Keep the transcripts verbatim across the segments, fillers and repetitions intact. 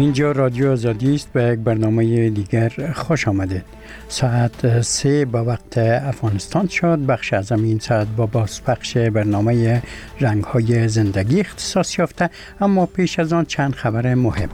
اینجا رادیو آزادی است و یک برنامه دیگر خوش آمدید. ساعت سه با وقت افغانستان شد. بخش از این ساعت با بازپخش برنامه رنگ‌های زندگی اختصاص یافته، اما پیش از آن چند خبر مهم.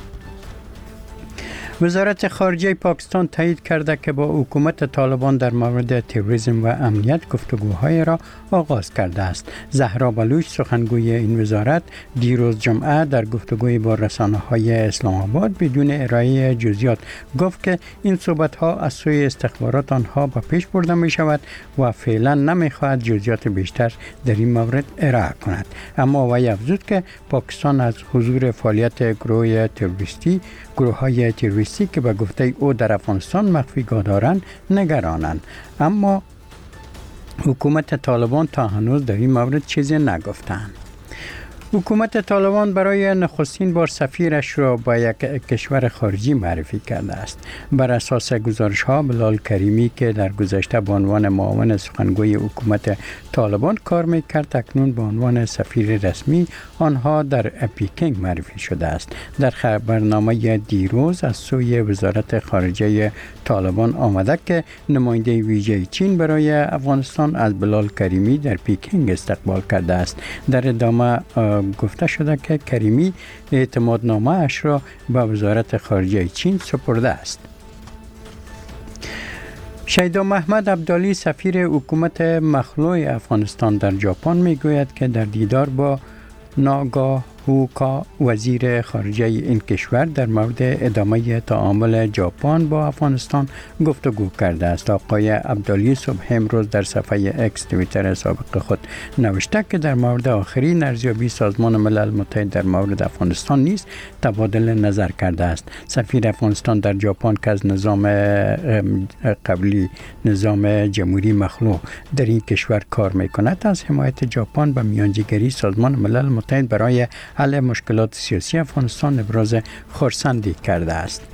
وزارت خارجه پاکستان تایید کرده که با حکومت طالبان در مورد تروریسم و امنیت گفتگوهای را آغاز کرده است. زهرا بلوچ سخنگوی این وزارت دیروز جمعه در گفتگوی با رسانه‌های اسلام آباد بدون ارائه جزئیات گفت که این صحبت‌ها از سوی استخبارات آنها به پیش برده می شود و فعلا نمی خواهد جزئیات بیشتر در این مورد ارائه کند. اما وی افزود که پاکستان از حضور فعالیت گروه تروریستی گروه‌های تروریستی که به گفته او در افغانستان مخفیگاه دارند نگرانند، اما حکومت طالبان تا هنوز در این مورد چیزی نگفتند. حکومت طالبان برای نخستین بار سفیرش را با یک کشور خارجی معرفی کرده است. بر اساس گزارش ها بلال کریمی که در گذشته به عنوان معاون سخنگوی حکومت طالبان کار میکرد، اکنون به عنوان سفیر رسمی آنها در پکینگ معرفی شده است. در خبرنامه دیروز از سوی وزارت خارجه طالبان آمده که نماینده ویژه چین برای افغانستان از بلال کریمی در پکینگ استقبال کرده است. در ادامه گفته شده که کریمی اعتمادنامه اش را به وزارت خارجه چین سپرده است. شیدا محمد عبدالی سفیر حکومت مخلوع افغانستان در ژاپن میگوید که در دیدار با ناگا هوکا وزیر خارجه این کشور در مورد ادامه تعامل ژاپن با افغانستان گفتگو کرده است. آقای عبدالی صبح امروز در صفحه اکس توییتر سابق خود نوشته که در مورد آخرین ارزیابی سازمان ملل متحد در مورد افغانستان نیز تبادل نظر کرده است. سفیر افغانستان در ژاپن که از نظام قبلی نظام جمهوری مخلوع در این کشور کار میکند، از حمایت ژاپن به میانجیگری سازمان ملل متحد برای حل مشکلات سیاسی افغانستان ابراز خرسندی کرده است.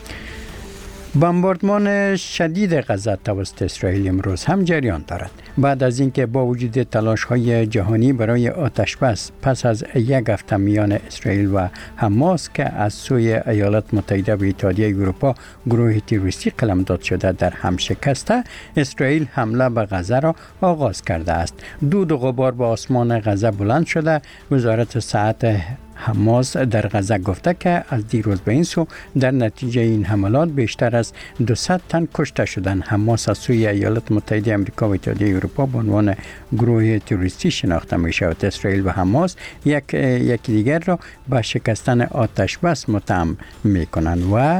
بمباردمان شدید غزه توسط اسرائیل امروز هم جریان دارد. بعد از اینکه با وجود تلاش‌های جهانی برای آتشبس پس از یک هفته میان اسرائیل و حماس که از سوی ایالات متحده و اتحادیه اروپا گروه تروریستی قلمداد شده در هم شکسته، اسرائیل حمله به غزه را آغاز کرده است. دود و غبار به آسمان غزه بلند شده. وزارت صحت حماس در غزه گفته که از دیروز به این سو در نتیجه این حملات بیشتر از دویست تن کشته شدند. حماس از سوی ایالات متحده آمریکا و اتحادیه اروپا به عنوان گروه تروریستی شناخته می شود. اسرائیل و حماس یک یکی دیگر را به شکستن آتش بس متهم می کنند و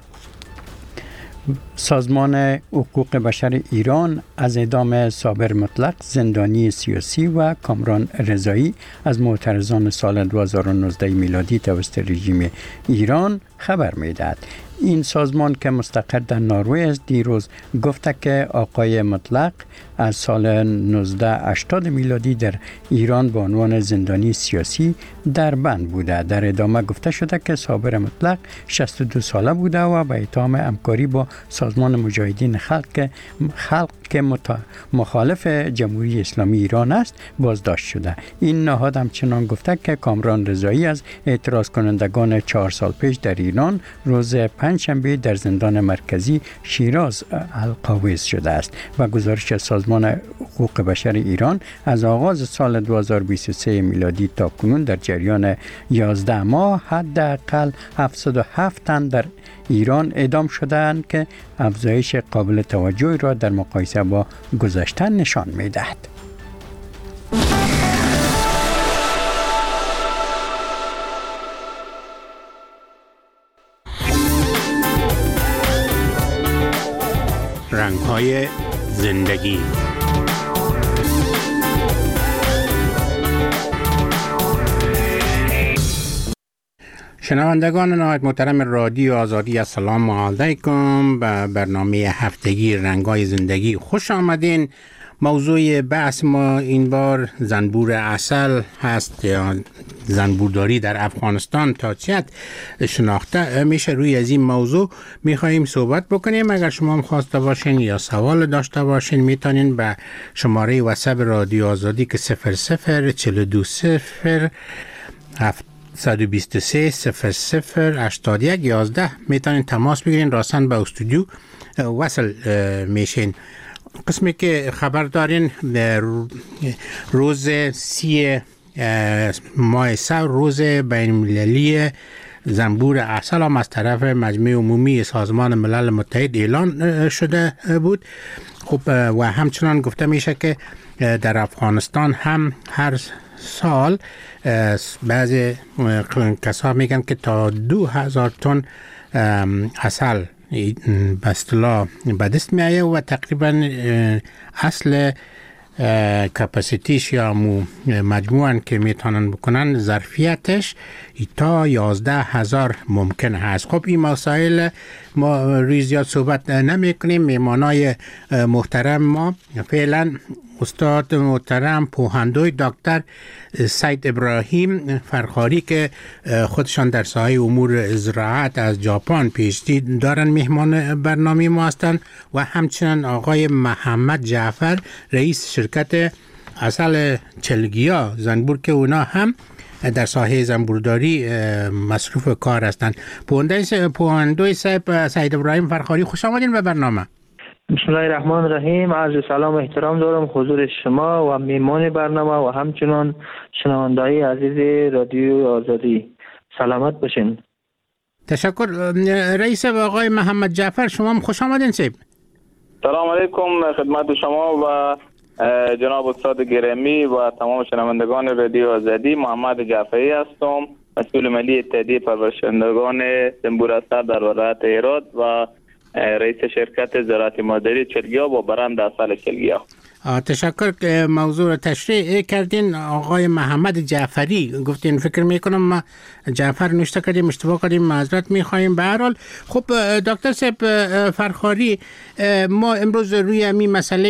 سازمان حقوق بشر ایران از اعدام صابر مطلق زندانی سیاسی و کامران رضایی از معترضان سال دو هزار و نوزده میلادی توسط رژیم ایران خبر می‌دهد. این سازمان که مستقر در نروژ است دیروز گفته که آقای مطلق از سال نوزده هشتاد میلادی در ایران به عنوان زندانی سیاسی در بند بوده. در ادامه گفته شده که صابر مطلق شصت و دو ساله بوده و به اتهام همکاری با سازمان مجاهدین خلق خلق که مخالف جمهوری اسلامی ایران است بازداشت شده. این نهاد همچنان گفته که کامران رضایی از اعتراض کنندگان چهار سال پیش در ایران روز پنجشنبه در زندان مرکزی شیراز القاویز شده است و گزارش سازمان حقوق بشر ایران از آغاز سال دو هزار و بیست و سه میلادی تا کنون در جریان یازده ماه حداقل هفتصد و هفت تن در ایران اعدام شدند که افزایش قابل توجهی را در مقایسه با گذشته نشان می‌دهد. رنگ‌های زندگی. شنوندگان نهایت محترم رادیو آزادی، السلام علیکم. به برنامه هفتگی رنگ‌های زندگی خوش آمدین. موضوع بحث ما این بار زنبور عسل هست یا زنبورداری در افغانستان تا چه حد شناخته میشه. روی از این موضوع میخواییم صحبت بکنیم. اگر شما هم خواسته باشین یا سوال داشته باشین میتونین به شماره واتساپ رادیو آزادی که صفر صفر چهل و دو صفر هفت صد و بیست و سه صفر صفر هشتاد و یک یازده میتونین تماس بگیرین، راستن به استودیو وصل میشین. قسمی که خبر دارین روز سی ماه سر روز بین المللی زنبور عسل هم از طرف مجمع عمومی سازمان ملل متحد اعلان شده بود. خب و همچنان گفته میشه که در افغانستان هم هر سال بعضی کسا میگن که تا دو هزار تن عسل به اصطلاح به دست میایه و تقریبا اصل کپاسیتیش یا مجموعاً که میتونن بکنن ظرفیتش تا یازده هزار ممکن هست. خب این مسائل ما روی زیاد صحبت نمی کنیم. میمانای محترم ما فعلا استاد محترم پوهندوی دکتر سید ابراهیم فرخاری که خودشان در ساحه امور زراعت از ژاپن پیشتی دارن مهمان برنامه ما هستند و همچنین آقای محمد جعفر رئیس شرکت عسل چلگیا زنبور که اونا هم در ساحه زنبورداری مصروف کار هستند. پوهندوی سید ابراهیم فرخاری خوش آمدین به برنامه. بسم الله الرحمن الرحیم. عرض سلام و احترام دارم حضور شما و میمان برنامه و همچنان شنونده‌های عزیز رادیو آزادی. سلامت باشین. تشکر. رئیس آقای محمد جعفر شما هم خوش آمدین. سیب سلام علیکم خدمت شما و جناب استاد گرامی و تمام شنوندگان رادیو آزادی. محمد جعفری هستم، مسئول ملی اتحادیه پرورشندگان زنبور عسل در ولایت هرات و رئیس شرکت زراعت مادری چلگیا با برند عسل چلگیا. تشکر که موضوع را تشریح کردین. آقای محمد جعفری گفتین، فکر میکنم ما جعفر نوشته کردیم اشتباه کردیم، معذرت میخوایم. به هر حال خب دکتر صاحب فرخاری، ما امروز روی همین مسئله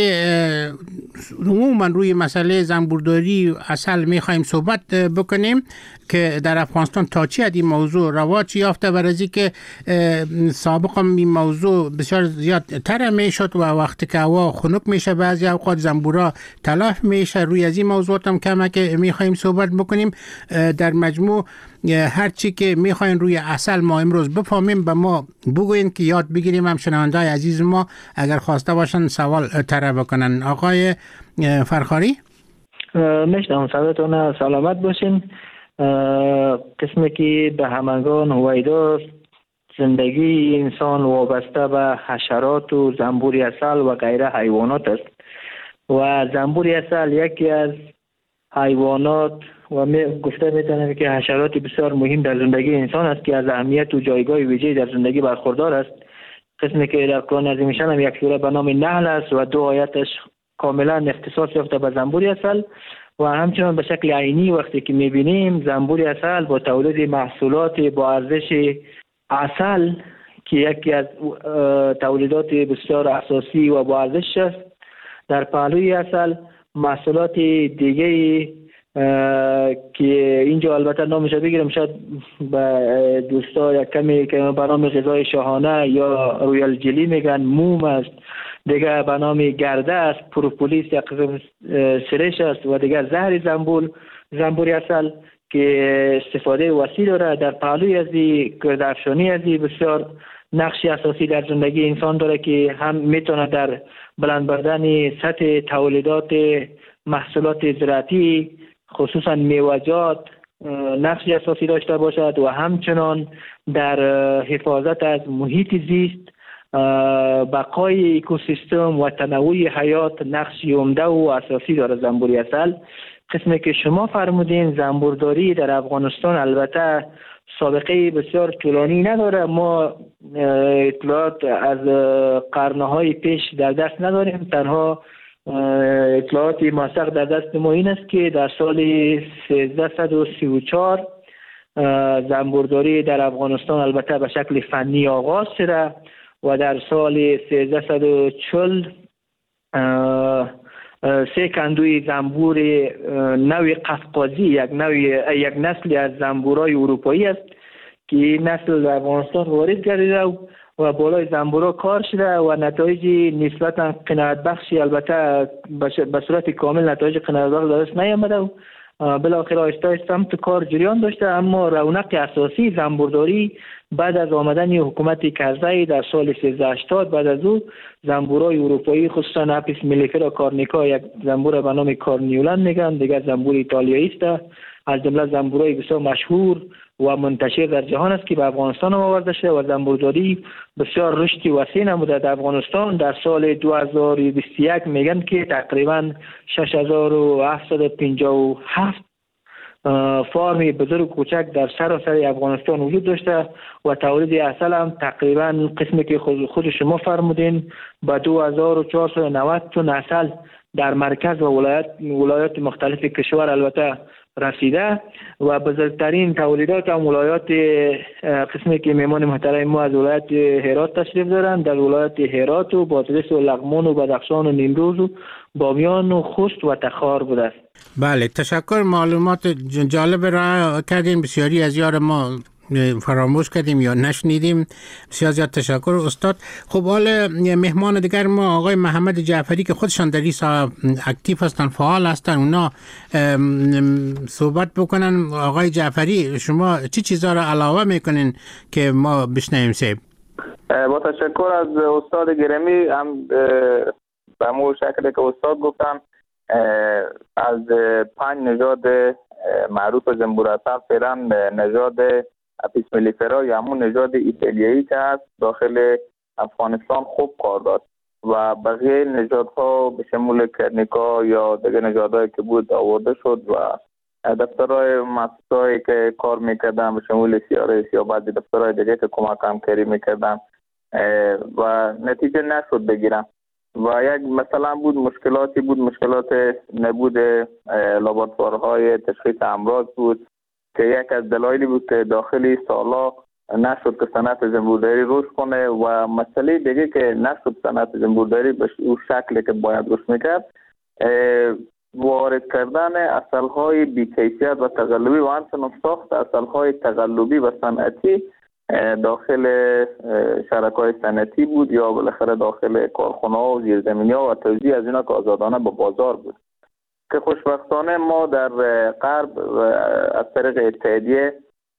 عموما روی مسئله زنبورداری عسل میخوایم صحبت بکنیم که در افغانستان تا چی این موضوع رواج یافته، برای که سابقا این موضوع بسیار زیاد تر میشد و وقتی که هوا خنک میشه بعضی اوقات زنبورا تلف میشه. روی از این موضوعات هم کمه که میخوایم صحبت بکنیم. در مجموع هر چی که میخواین روی عسل ما امروز بفهمیم به ما بگوین که یاد بگیریم، هم شنونده‌های عزیز ما اگر خواسته باشن سوال طرح بکنن. آقای فرخاری میشنم صداتون. سلامت باشین. قسمی که به همگان هویداست زندگی انسان وابسته به حشرات و زنبور عسل و غیره حیوانات است و زنبور عسل یکی از حیوانات و می گفته میتونم که حشرات بسیار مهم در زندگی انسان است که از اهمیت و جایگاه ویژه‌ای در زندگی برخوردار است. قسمی که در قرآن عظیم هم یک سوره به نام نحل است و دو آیتش کاملا اختصاص یافته به زنبور عسل و همچنان به شکل عینی وقتی که میبینیم زنبور عسل با تولید محصولات با ارزش عسل که یکی از تولیدات بسیار اساسی و با ارزش است، در پهلوی عسل محصولات دیگه که اینجا البته نامش بگیرم شاید به دوستا یک کمی که به نام غذای شاهانه یا رویال جلی میگن، موم است، دیگه به نام گرده است، پروپولیس یک قسم سرش است و دیگه زهر زنبور زنبور عسل که استفاده وسیع داره. در پهلوی ازی گردافشانی ازی بسیار نقشی اساسی در زندگی انسان داره که هم میتونه در بلند بردن سطح تولیدات محصولات زراعتی خصوصا میوه‌جات نقشی اساسی داشته باشد و همچنان در حفاظت از محیط زیست، بقای اکوسیستم و تنوع حیات نقشی عمده و اساسی داره زنبور عسل. قسمی که شما فرمودین زنبورداری در افغانستان البته سابقه بسیار طولانی نداره. ما اطلاعات از قرنهای پیش در دست نداریم. تنها اطلاعات موثق در دست ما این است که در سال سیزده و سی و چهار زنبورداری در افغانستان البته به شکل فنی آغاز شده و در سال سیزده و چهل سه کندوی زنبور نوع قفقازی، یک نوع یک نسلی از زنبورای اروپایی است که این نسل در افغانستان وارد گردیده و بالای زنبورا کار شده و نتایج نسبتا قناعت بخشی البته به صورت کامل نتایج قناعت بخش دست نیامده بالاخره آهسته آهسته سمت کار جریان داشته، اما رونق اساسی زنبورداری بعد از آمدن حکومت کرزی در سال سیزده هشتاد، بعد از او زنبورای اروپایی خصوصا اپیس ملیفرا کارنیکا، یک زنبور به نام کارنیولن میگن، دیگر زنبور ایتالیایی است، از جمله زنبورای بسیار مشهور و منتشر در جهان است که به افغانستان آورده شده و زنبورداری بسیار رشد وسیع نموده در افغانستان. در سال دو هزار و بیست و یک میگن که تقریبا شش هزار و هفتصد و پنجاه و هفت فارم بزرگ کوچک در سراسر افغانستان وجود داشته و تولید عسل هم تقریبا قسمی که خود, خود شما فرمودین به دو هزار و چهارصد و نود تن عسل در مرکز و ولایت ولایات مختلف کشور البته رسیده و بزرگترین تولیدات هم ولایات قسمی که میمان محترم ما از ولایت هرات تشریف دارند، در ولایت هرات و بادغیس و لغمان و بدخشان و نیمروز و بامیان و خوست و تخار بوده است. بله، تشکر، معلومات جالب را کردین، بسیاری از یار ما فراموش کردیم یا نشنیدیم. بسیار زیاد تشکر استاد. خب حالا مهمان دیگر ما آقای محمد جعفری که خودشان در این ساحه اکتیو هستن، فعال هستن، اونا صحبت بکنن. آقای جعفری، شما چی چیزا را علاوه میکنین که ما بشنویم؟ سیب با تشکر از استاد گرامی، هم به همون شکلی که استاد گفتن از پنج نژاد معروف زنبور عسل فعلا نژاد اپیس ملیفرا یا همون نژاد ایتالیایی که هست داخل افغانستان خوب کار داد و بقیه نژادها به شمول کرنیکا یا دیگه نژادهایی که بود آورده شد و دفترهای مؤسسه‌ای که کار میکردن به شمول سیارس یا بعضی دفترهای دیگه که کمک همکاری میکردن و نتیجه نشد بگیرن و یک مثلا بود مشکلاتی بود، مشکلات نبود لابراتوارهای تشخیص امراض بود که یک از دلایلی بود که داخلی سالا نشد که صنعت زنبورداری رشد کنه و مسئله دیگه که نشد صنعت زنبورداری به اون شکلی که باید رشد میکرد، وارد کردن عسل‌های بی‌کیفیت و تقلبی و همچنین ساخت عسل‌های تقلبی و صنعتی داخل شرکای صنعتی بود یا بالاخره داخل کارخانه‌ها و زیرزمینی‌ها و توزیع از اینا که آزادانه به بازار بود که خوشبختانه ما در غرب از طریق اتحادیه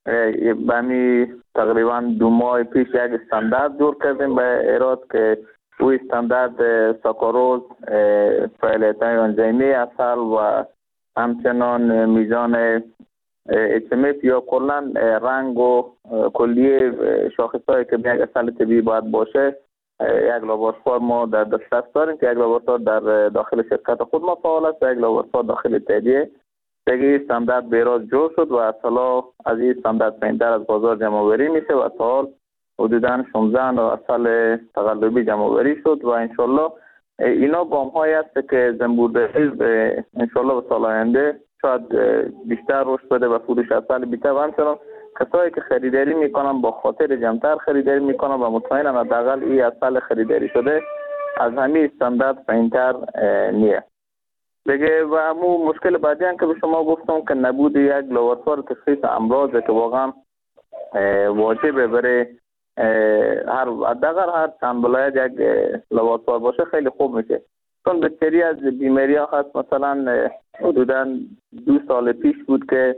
بمی تقریبا دو ماه پیش یک استاندارد جور کردیم به ایراد که او استاندارد ساکاروز، فعالیت‌های انزیمی عسل و همچنان میزان اچ ام اف یا کلا رنگ و کلیه شاخص‌هایی که به یک عسل طبیعی باید باشه یک لابراتوار ما در دسترس داریم که یک لابراتوار در داخل شرکت خود ما فعال است و یک لابراتوار داخل اتحادیه. دیگه استاندارد بیراز جور شد و عسلا از این استاندارد پایین‌تر از بازار جمع‌آوری میشه و تا حال حدوداً شانزده نوع عسل تقلبی جمع‌آوری شد و انشالله اینا گام‌هایی است که زنبورداری انشالله به سال آینده شاید بیشتر رشد بده و فروش عسل بیشتر و همچنان کسایی که خریداری میکنن با خاطر جمع‌تر خریداری میکنن و مطمئنم حداقل این عسل خریداری شده از همین استاندارد پایین‌تر نیه. دیگه و همون مشکل بعدی هم که به شما گفتم که نبود یک لابراتوار تشخیص امراضه که واقعا واجبه برای هر حداقل هر چند ولایت یک لابراتوار باشه خیلی خوب میشه، چون بسیاری از بیماری ها هست. مثلا حدودا دو سال پیش بود که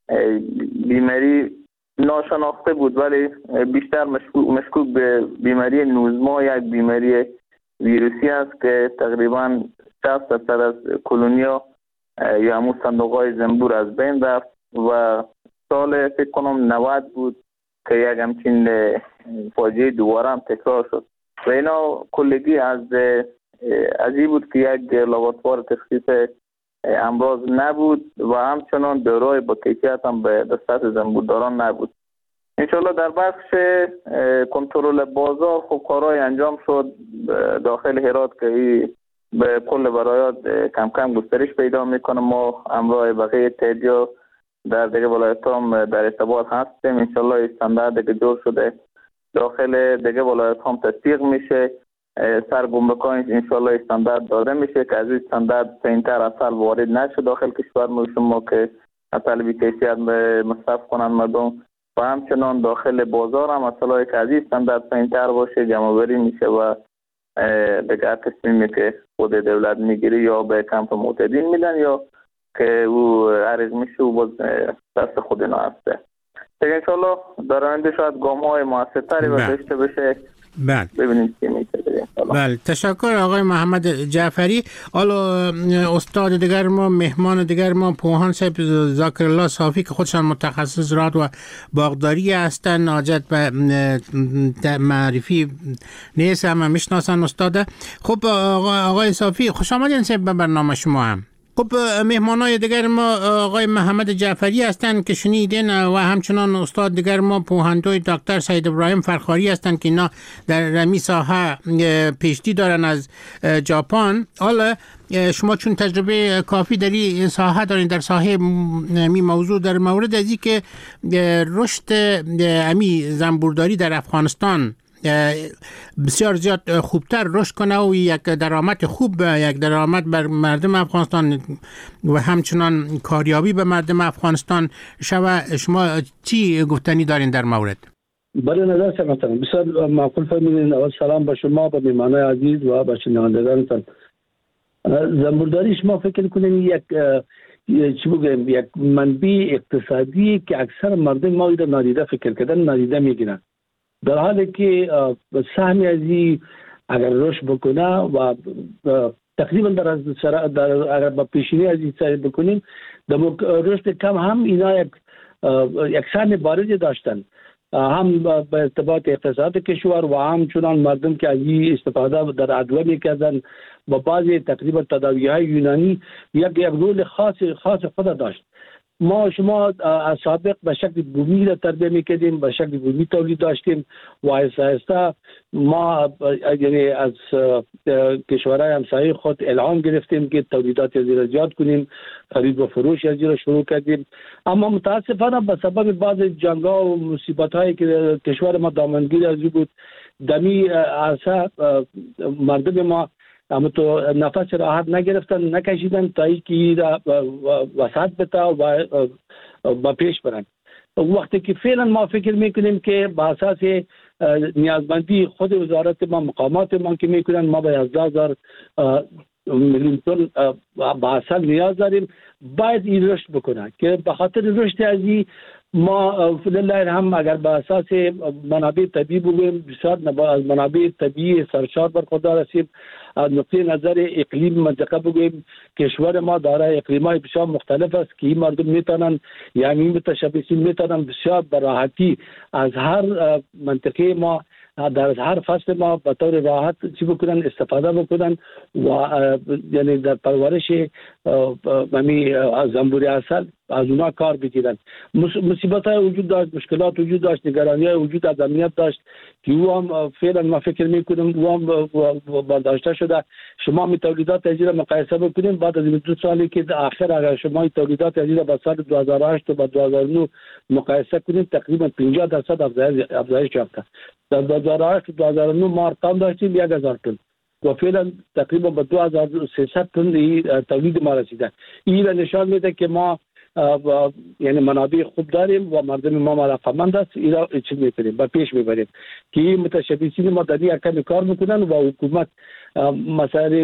بیماری ناشناخته بود ولی بیشتر مشکوک به بیماری نوزما، یک بیماری ویروسی است که تقریبا شصت درصد از کلونیا یا همون صندوق‌های زنبور از بین رفت و سال فکر کنم نود بود که یک همچین فاجعه دوباره هم تکرار شد و اینا کلگی از از این بود که یک لابراتوار تشخیص امراض نبود و همچنان داروی با کیفیت هم به دسترس زنبورداران نبود. انشالله در بخش کنترل بازار خب کارهای انجام شد داخل هرات که به کل ولایات کم کم گسترش پیدا میکنه. ما همراه بقیه اتحادیه در دیگه ولایت هم در ارتباط هستیم. انشالله استاندارد که جور شده داخل دیگه ولایت هم تطبیق میشه، سرگمرکان انشالله استاندارد داده میشه که از این استاندارد پایین‌تر عسل وارد نشه داخل کشور ما که عسل بی کیفیت مصرف کنن مردم و همچنان داخل بازار هم عسلایی که از این استاندارد پایین‌تر باشه جمع‌آوری میشه و دیگه تصمیمی که خود دولت میگیره یا به کمپ معتادین میدن یا که او عرض میشه و باز دست خود اینا هسته. دیگه انشالله در آینده شاید گام های موثرتری و داشته بشه. بله ببینیم چی میشه. بله تشکر آقای محمد جعفری. حالا استاد دیگر ما، مهمان دیگر ما، پوهان صاحب ذاکر الله صافی که خودشان متخصص زراعت و باغداری هستند، حاجت به معرفی نیست، همه میشناسن استاد. خب آقای صافی خوش آمدین صاحب به برنامه شما. هم خب مهمانای دیگر ما آقای محمد جعفری هستند که شنیدین و همچنان استاد دیگر ما پوهندوی دکتر سید ابراهیم فرخاری هستند که اینا در رمی ساحه پیشتی دارن از ژاپن. حالا شما چون تجربه کافی در این ساحه دارین، در ساحه می موضوع در مورد از این که رشد امی زنبورداری در افغانستان بسیار زیاد خوبتر رشد کنه و یک درآمد خوب، یک درآمد بر مردم افغانستان و همچنان کاریابی به مردم افغانستان شوه، شما چی گفتنی دارین در مورد؟ بله نظر سمتن بسیار معقول فرمودین. اول سلام به شما، به مهمانای عزیز و به شنوندگانتان. زنبورداری شما فکر کنین یک چی بگم یک منبع اقتصادی که اکثر مردم ما ایده نادیده فکر کردن، نادیده میگیرن، در حالی که سهمی از این اگر رشد بکنه و تقریبا در از در اگر با پیشینی از این سعی بکنیم در رشد کم هم اینا یک یک سهم بارزی داشتن، هم به ارتباط اقتصاد کشور و هم چنان مردم که از این استفاده در ادویه میکردن با بعضی تقریبا تداوی های یونانی یک یک رول خاص خاص خود داشت. ما شما از سابق به شکل بومی را تربیه میکردیم، به شکل بومی تولید داشتیم و آهسته آهسته ما یعنی از کشورهای همسایه خود الهام گرفتیم که تولیدات از را زیاد کنیم، خرید و فروش از را شروع کردیم. اما متاسفانه به سبب بعض جنگ‌ها و مصیبت‌هایی که کشور ما دامنگیر از بود، دمی عرصه مردم ما اما تو نفس راحت نگرفتن، نکشیدن تا اینکه را وسعت بده و با پیش برن. وقتی که فعلا ما فکر میکنیم که با اساس نیازمندی خود وزارت ما، مقامات ما که میکنن، ما به یازده هزار میلیون تن با اصل نیاز داریم، باید این رشد بکنه که به خاطر رشد از این ما فلله الحمد اگر به اساس منابع طبیعی بگویم بسیار از منابع طبیعی سرشار برخوردار هستیم. از نقطه نظر اقلیم منطقه بگویم کشور ما دارای اقلیم‌های بسیار مختلف است که این مردم میتونن یعنی متشبثین میتونن بسیار به راحتی از هر منطقه ما در هر فصل ما به طور راحت چی بکنن استفاده بکنن و یعنی در پرورش ممی زنبور عسل از اونا کار بگیرن. مصیبت های وجود داشت، مشکلات وجود داشت، نگرانی های وجود از امنیت داشت که او هم فعلا ما فکر میکنم او هم برداشته شده. شما می تولیدات ازیره مقایسه بکنیم بعد از دو سالی که آخر اگر شما تولیدات ازیره با سال دو هزار و هشت و با دو هزار و نه مقایسه کنیم تقریبا پنجاه درصد افزایش یافته. در دو هزار و هشت و دو هزار و نه ما ارقام داشتیم یک هزار تن و فعلا تقریبا به دو هزار و سیصد تن تولید ما رسیده. این نشان میده که ما یعنی منابع خوب داریم و مردم ما علاقه‌مند است، اینا چی می‌کنیم با پیش میبریم که متشبثین ما در این کمی کار میکنن و حکومت مسائل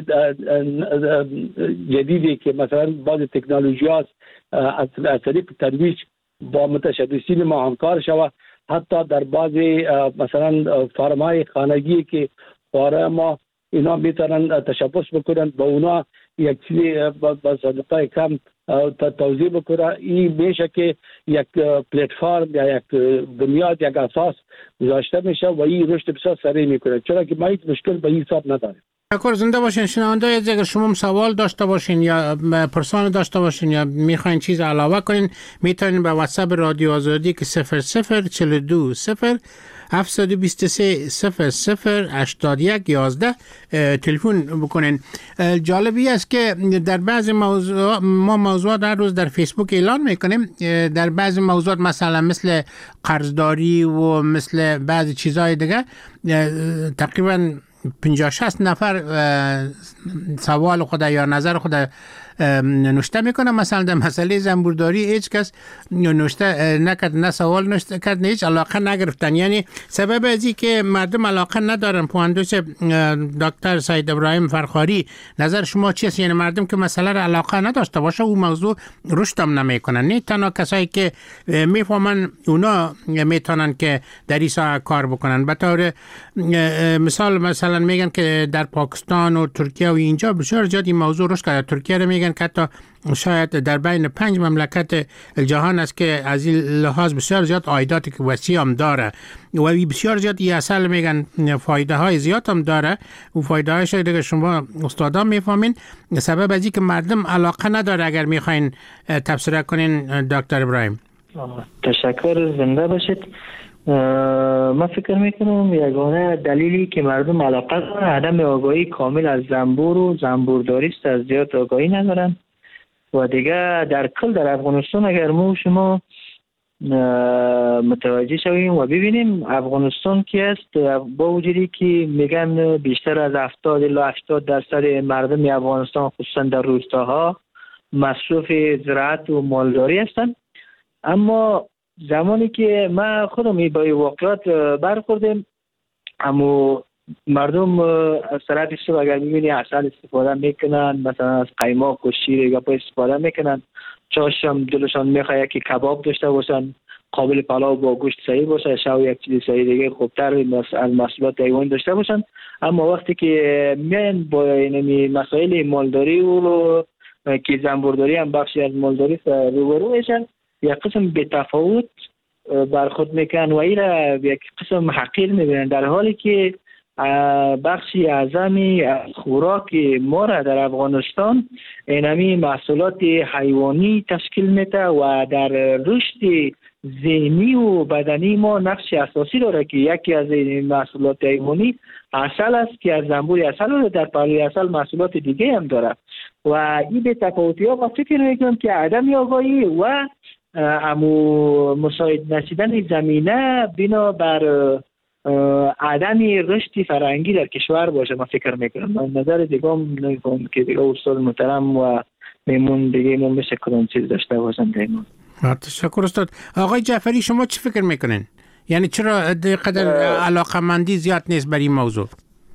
جدیدی که مثلا بعض تکنولوژی هست از طریق ترویج با متشبثین ما همکار شود. حتی در بعضی مثلا فرمای خانگی که خواره ما اینا میتونن تشبث بکنن با اونا یک چیزی با صدقه کم توضیح بکنه. این میشه که یک پلتفرم یا یک بنیاد یک اساس گذاشته میشه و این رشد بسیار سریع میکنه، چرا که ما هیچ مشکل به این حساب نداریم. تشکر. زنده باشین شنونده. اگر شما سوال داشته باشین یا پرسان داشته باشین یا میخواین چیز علاوه کنین میتونین به واتساپ رادیو آزادی که صفر صفر چهل و دو صفر هفتصد و بیست و سه صفر صفر هشتاد و یک یازده تلفن بکنین. جالبی است که در بعضی موضوع ما موضوعات در روز در فیسبوک اعلان میکنیم، در بعضی موضوعات مثلا مثل قرضداری و مثل بعضی چیزهای دیگه تقریبا پنجاه شصت نفر سوال خود یا نظر خود نوشته میکنه. مثلا در مسئله زنبورداری هیچ کس نوشته نکرد، نه سوال نوشته کرد، نه هیچ علاقه نگرفتن. یعنی سبب ازی که مردم علاقه ندارن. پواندوس دکتر سید ابراهیم فرخاری، نظر شما چیست؟ یعنی مردم که مسئله را علاقه نداشته باشه او موضوع رشد هم نمیکنن. نه تنها کسایی که میفهمن اونا میتونن که در این ساحه کار بکنن. به طور مثال مثلا میگن که در پاکستان و ترکیه و اینجا بسیار زیاد این موضوع رشد کرده. ترکیه رو میگن که حتی شاید در بین پنج مملکت جهان است که از این لحاظ بسیار زیاد عایداتی که وسیع هم داره و بسیار زیاد این اصل میگن فایده های زیاد هم داره. و فایده هایش دیگه شما استادا میفهمین. سبب از این که مردم علاقه نداره. اگر میخواین تفسیر کنین دکتر ابراهیم. تشکر، زنده باشید. من فکر میکنم یگانه دلیلی که مردم علاقه دارن عدم آگاهی کامل از زنبور و زنبورداری است. از زیاد آگاهی ندارن و دیگه در کل در افغانستان اگر ما شما متوجه شویم و ببینیم افغانستان کی است، با وجودی که میگن بیشتر از هفتاد الی هشتاد درصد مردم افغانستان خصوصا در روستاها مصروف زراعت و مالداری هستند، اما زمانی که ما خودم با این واقعات برخوردیم، اما مردم از طرف صبح اگر میبینی عسل استفاده میکنن، مثلا از قیماق و شیر گپا استفاده میکنن، چاشم دلشان میخواد که کباب داشته باشن، قابل پلاو با گوشت صحیح باشه، شاو یک چیز صحیح دیگه خوبتر از محصولات حیوانی داشته باشن. اما وقتی که میان با این مسائل مالداری و که زنبورداری هم بخشی از مالداری روبرو میشن، یک قسم به تفاوت برخورد میکنن و این را یک قسم حقیر میبینن، در حالی که بخشی اعظمی از خوراک ما را در افغانستان اینمی محصولات حیوانی تشکیل میده و در رشد ذهنی و بدنی ما نقش اساسی داره که یکی از این محصولات حیوانی عسل است که از زنبور عسل رو در پهلوی عسل محصولات دیگه هم داره و این به تفاوتی ها فکر میکنم که عدم آگاهی و امو مساعد نشدن زمینه بنا بر عدم رشد فرهنگی در کشور باشه. من فکر میکنم، من نظر دیگه هم نمیکنم که دیگه استاد محترم و میمون دیگه ما میشه کدام چیز داشته باشن دیگه. تشکر استاد. آقای جعفری شما چی فکر میکنین؟ یعنی چرا قدر علاقمندی زیاد نیست بر این موضوع؟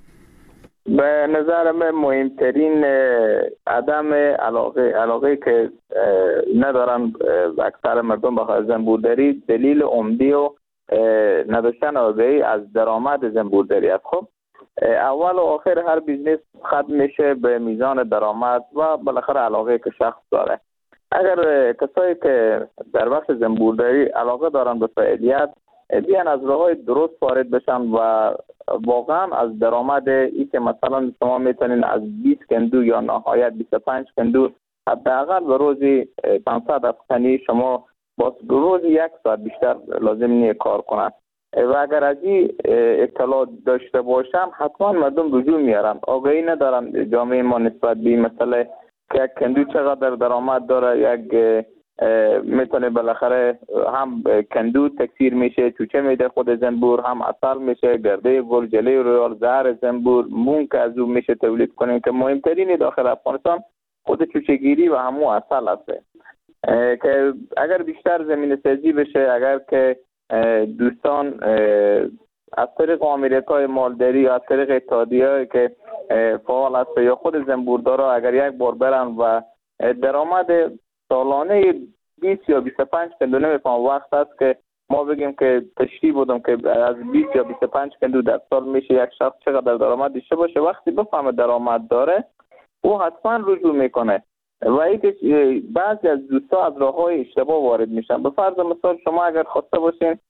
به نظر من مهمترین عدم علاقه علاقه که ندارن اکثر مردم به زنبورداری دلیل عمده و نداشتن آگاهی از درآمد زنبورداری است. خب اول و آخر هر بیزنس ختم میشه به میزان درآمد و بالاخره علاقه که شخص داره. اگر کسایی که در بخش زنبورداری علاقه دارن به فعالیت بیان از راههای درست وارد بشن و واقعا از درآمد ای که مثلا شما میتونین از بیست کندو یا نهایت بیست و پنج کندو حداقل به روزی پانصد افغانی شما با روز یک ساعت بیشتر لازم نیه کار کنن و اگر از این اطلاع داشته باشن حتما مردم رجوع میارن. آگاهی ندارن جامعه ما نسبت به این مسئله که یک کندو چقدر درآمد داره، یک میتونه بالاخره هم کندو تکثیر میشه، چوچه میده خود زنبور، هم عسل میشه، گرده گل، جلی رویال، زهر زنبور، مون که از اون میشه تولید کنیم که مهمترین داخل افغانستان خود چوچه گیری و همون عسل هسته که اگر بیشتر زمین سازی بشه، اگر که دوستان از طریق آمریکای مالداری یا از طریق اتحادیه‌ای که فعال است یا خود زنبوردارا اگر یک بار برن و درآمد سالانه بیست یا بیست و پنج کندو نمیفهم وقت است که ما بگیم که تشریح بودم که از بیست یا بیست و پنج کندو در سال میشه یک شخص چقدر درآمد داشته باشه، وقتی بفهمه درآمد داره او حتما رجوع میکنه و اینکه بعضی از دوستا از راههای اشتباه وارد میشن. به فرض مثال شما اگر خواسته باشین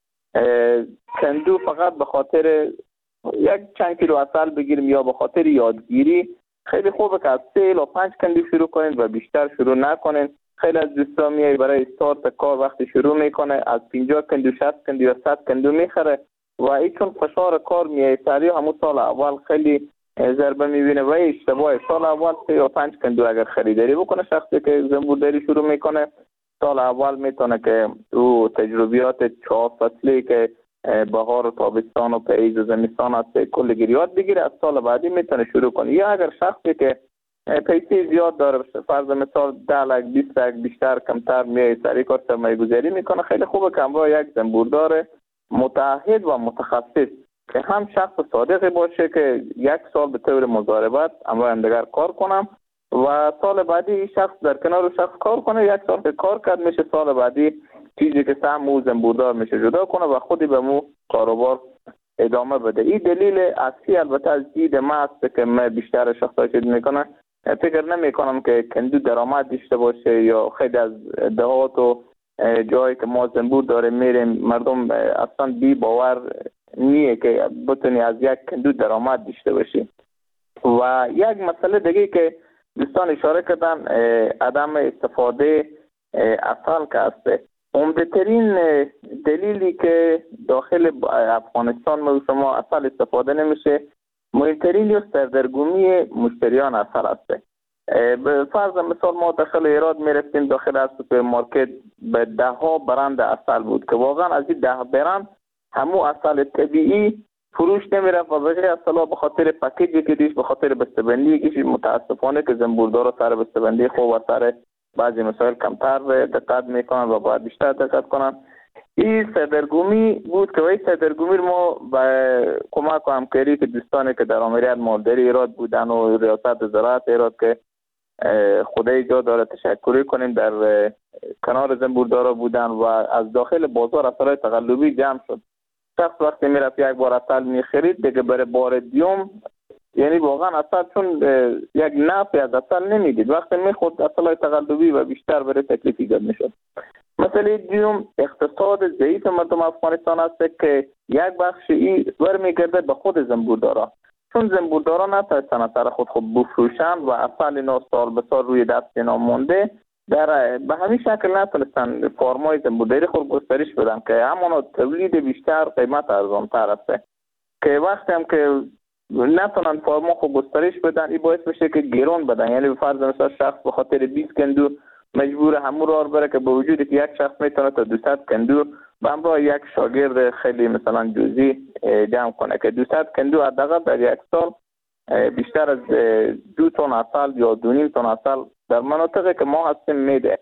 کندو فقط به خاطر یک چند کیلو عسل بگیریم یا به خاطر یادگیری، خیلی خوبه که از سه الی پنج کندو شروع کنید و بیشتر شروع نکنید. خیلی از دوستا میای برای استارت کار وقتی شروع میکنه از پنجاه کندو، شصت کندو یا صد کندو میخره و این چون فشار کار میای سریع همون سال اول خیلی ضربه میبینه و اشتباه. سال اول سه یا پنج کندو اگر خریداری بکنه شخصی که زنبورداری شروع میکنه، سال اول میتونه که او تجربیات چهار فصلی که بهار و تابستان و پاییز و زمستان هست کل گیریات بگیره، از سال بعدی میتونه شروع کنه. یا اگر شخصی که پیسه زیاد داره، فرض مثال ده لک بیست لک بیشتر کمتر میای سری کار سرمایه گذاری میکنه. خیلی خوبه که همراه یک زنبوردار متعهد و متخصص که هم شخص صادقی باشه که یک سال به طور مضاربت همراه همدیگر کار کنم و سال بعدی شخص در کنار شخص کار کنه. یک سال که کار کرد میشه سال بعدی چیزی که سهم او زنبوردار میشه جدا کنه و خودی به مو کاروبار ادامه بده. این دلیل اصلی البته از دید ما است که من بیشتر شخصا چیز میکنه فکر نمی کنم که کندو درآمد داشته باشه یا خیلی از دهات و جایی که ما زنبور داره میریم مردم اصلا بی باور نیه که بتونی از یک کندو درآمد داشته باشی. و یک مسئله دیگه که دوستان اشاره کردن عدم استفاده عسل که هسته. عمده ترین دلیلی که داخل افغانستان ما شما عسل استفاده نمیشه مهمترین یا سردرگمی مشتریان عسل هسته. به فرض مثال ما داخل ایراد میرفتیم داخل از سوپرمارکت به ده ها برند عسل بود که واقعا از این ده برند همو عسل طبیعی فروش نمیرفت و بقیه عسل به خاطر پکیجی که دیش به خاطر بسته‌بندی که متاسفانه که زنبوردارا سر بسته‌بندی خوب و سر بعضی مسائل کمتر دقت میکنن و باید بیشتر دقت کنن. این سردرگمی بود که این سردرگمی ما به کمک و همکاری که دوستانی که در آمریت مالداری ایراد بودن و ریاست زراعت ایراد که خدای جا داره تشکری کنیم در کنار زنبوردارا بودن و از داخل بازار عسل تقلبی جمع شد. شخص وقتی میرفت یک بار عسل میخرید دیگه برای بار دیوم یعنی واقعا عسل چون یک نفعی از عسل نمیدید وقتی میخورد عسل تقلبی و بیشتر برای تکلیف ایجاد میشد. مثلا دیوم اقتصاد ضعیف مردم افغانستان است که یک بخش ای برمیگرده به خود زنبوردارا، چون زنبوردارا نتونستن اثر خود خود بفروشند و عسل اینا سال به سال روی دست اینا مونده. در به همین شکل نتونستن فارمای زنبورداری خود گسترش بدن که همون تولید بیشتر قیمت ارزانتر است که وقتی هم که نتونن فارما خود گسترش بدن این باعث بشه که گران بدن. یعنی به فرض مثلا شخص به خاطر بیست کندو مجبور همون راه بره که با وجودی که یک شخص میتونه تا دویست کندو به همراه یک شاگرد خیلی مثلا جزئی جمع کنه که دویست کندو حداقل در یک سال بیشتر از دو تن عسل یا دو نیم تن عسل در مناطقی که ما هستیم میده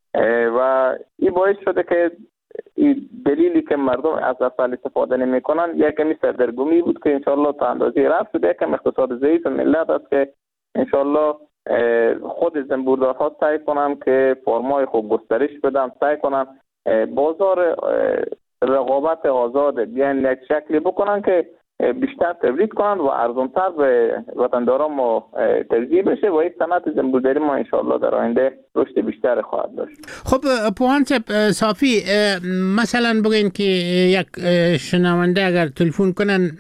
و این باعث شده که این دلیلی که مردم از عسل استفاده نمیکنن یک کمی سردرگمی بود که انشالله تا اندازه رفت شده. یکم اقتصاد ضعیف ملت است که انشالله خود زنبوردارها سعی کنن که فرمای خوب گسترش بدن، سعی کنن بازار رقابت آزاد بیان یک شکلی بکنن که بیشتر تولید کنن و ارزانتر به وطنداران ما ترجیح بشه و این صنعت زنبورداری ما انشاءالله در آینده رشد بیشتر خواهد داشت. خب پوان صافی مثلا بگین که یک شنونده اگر تلفن کنن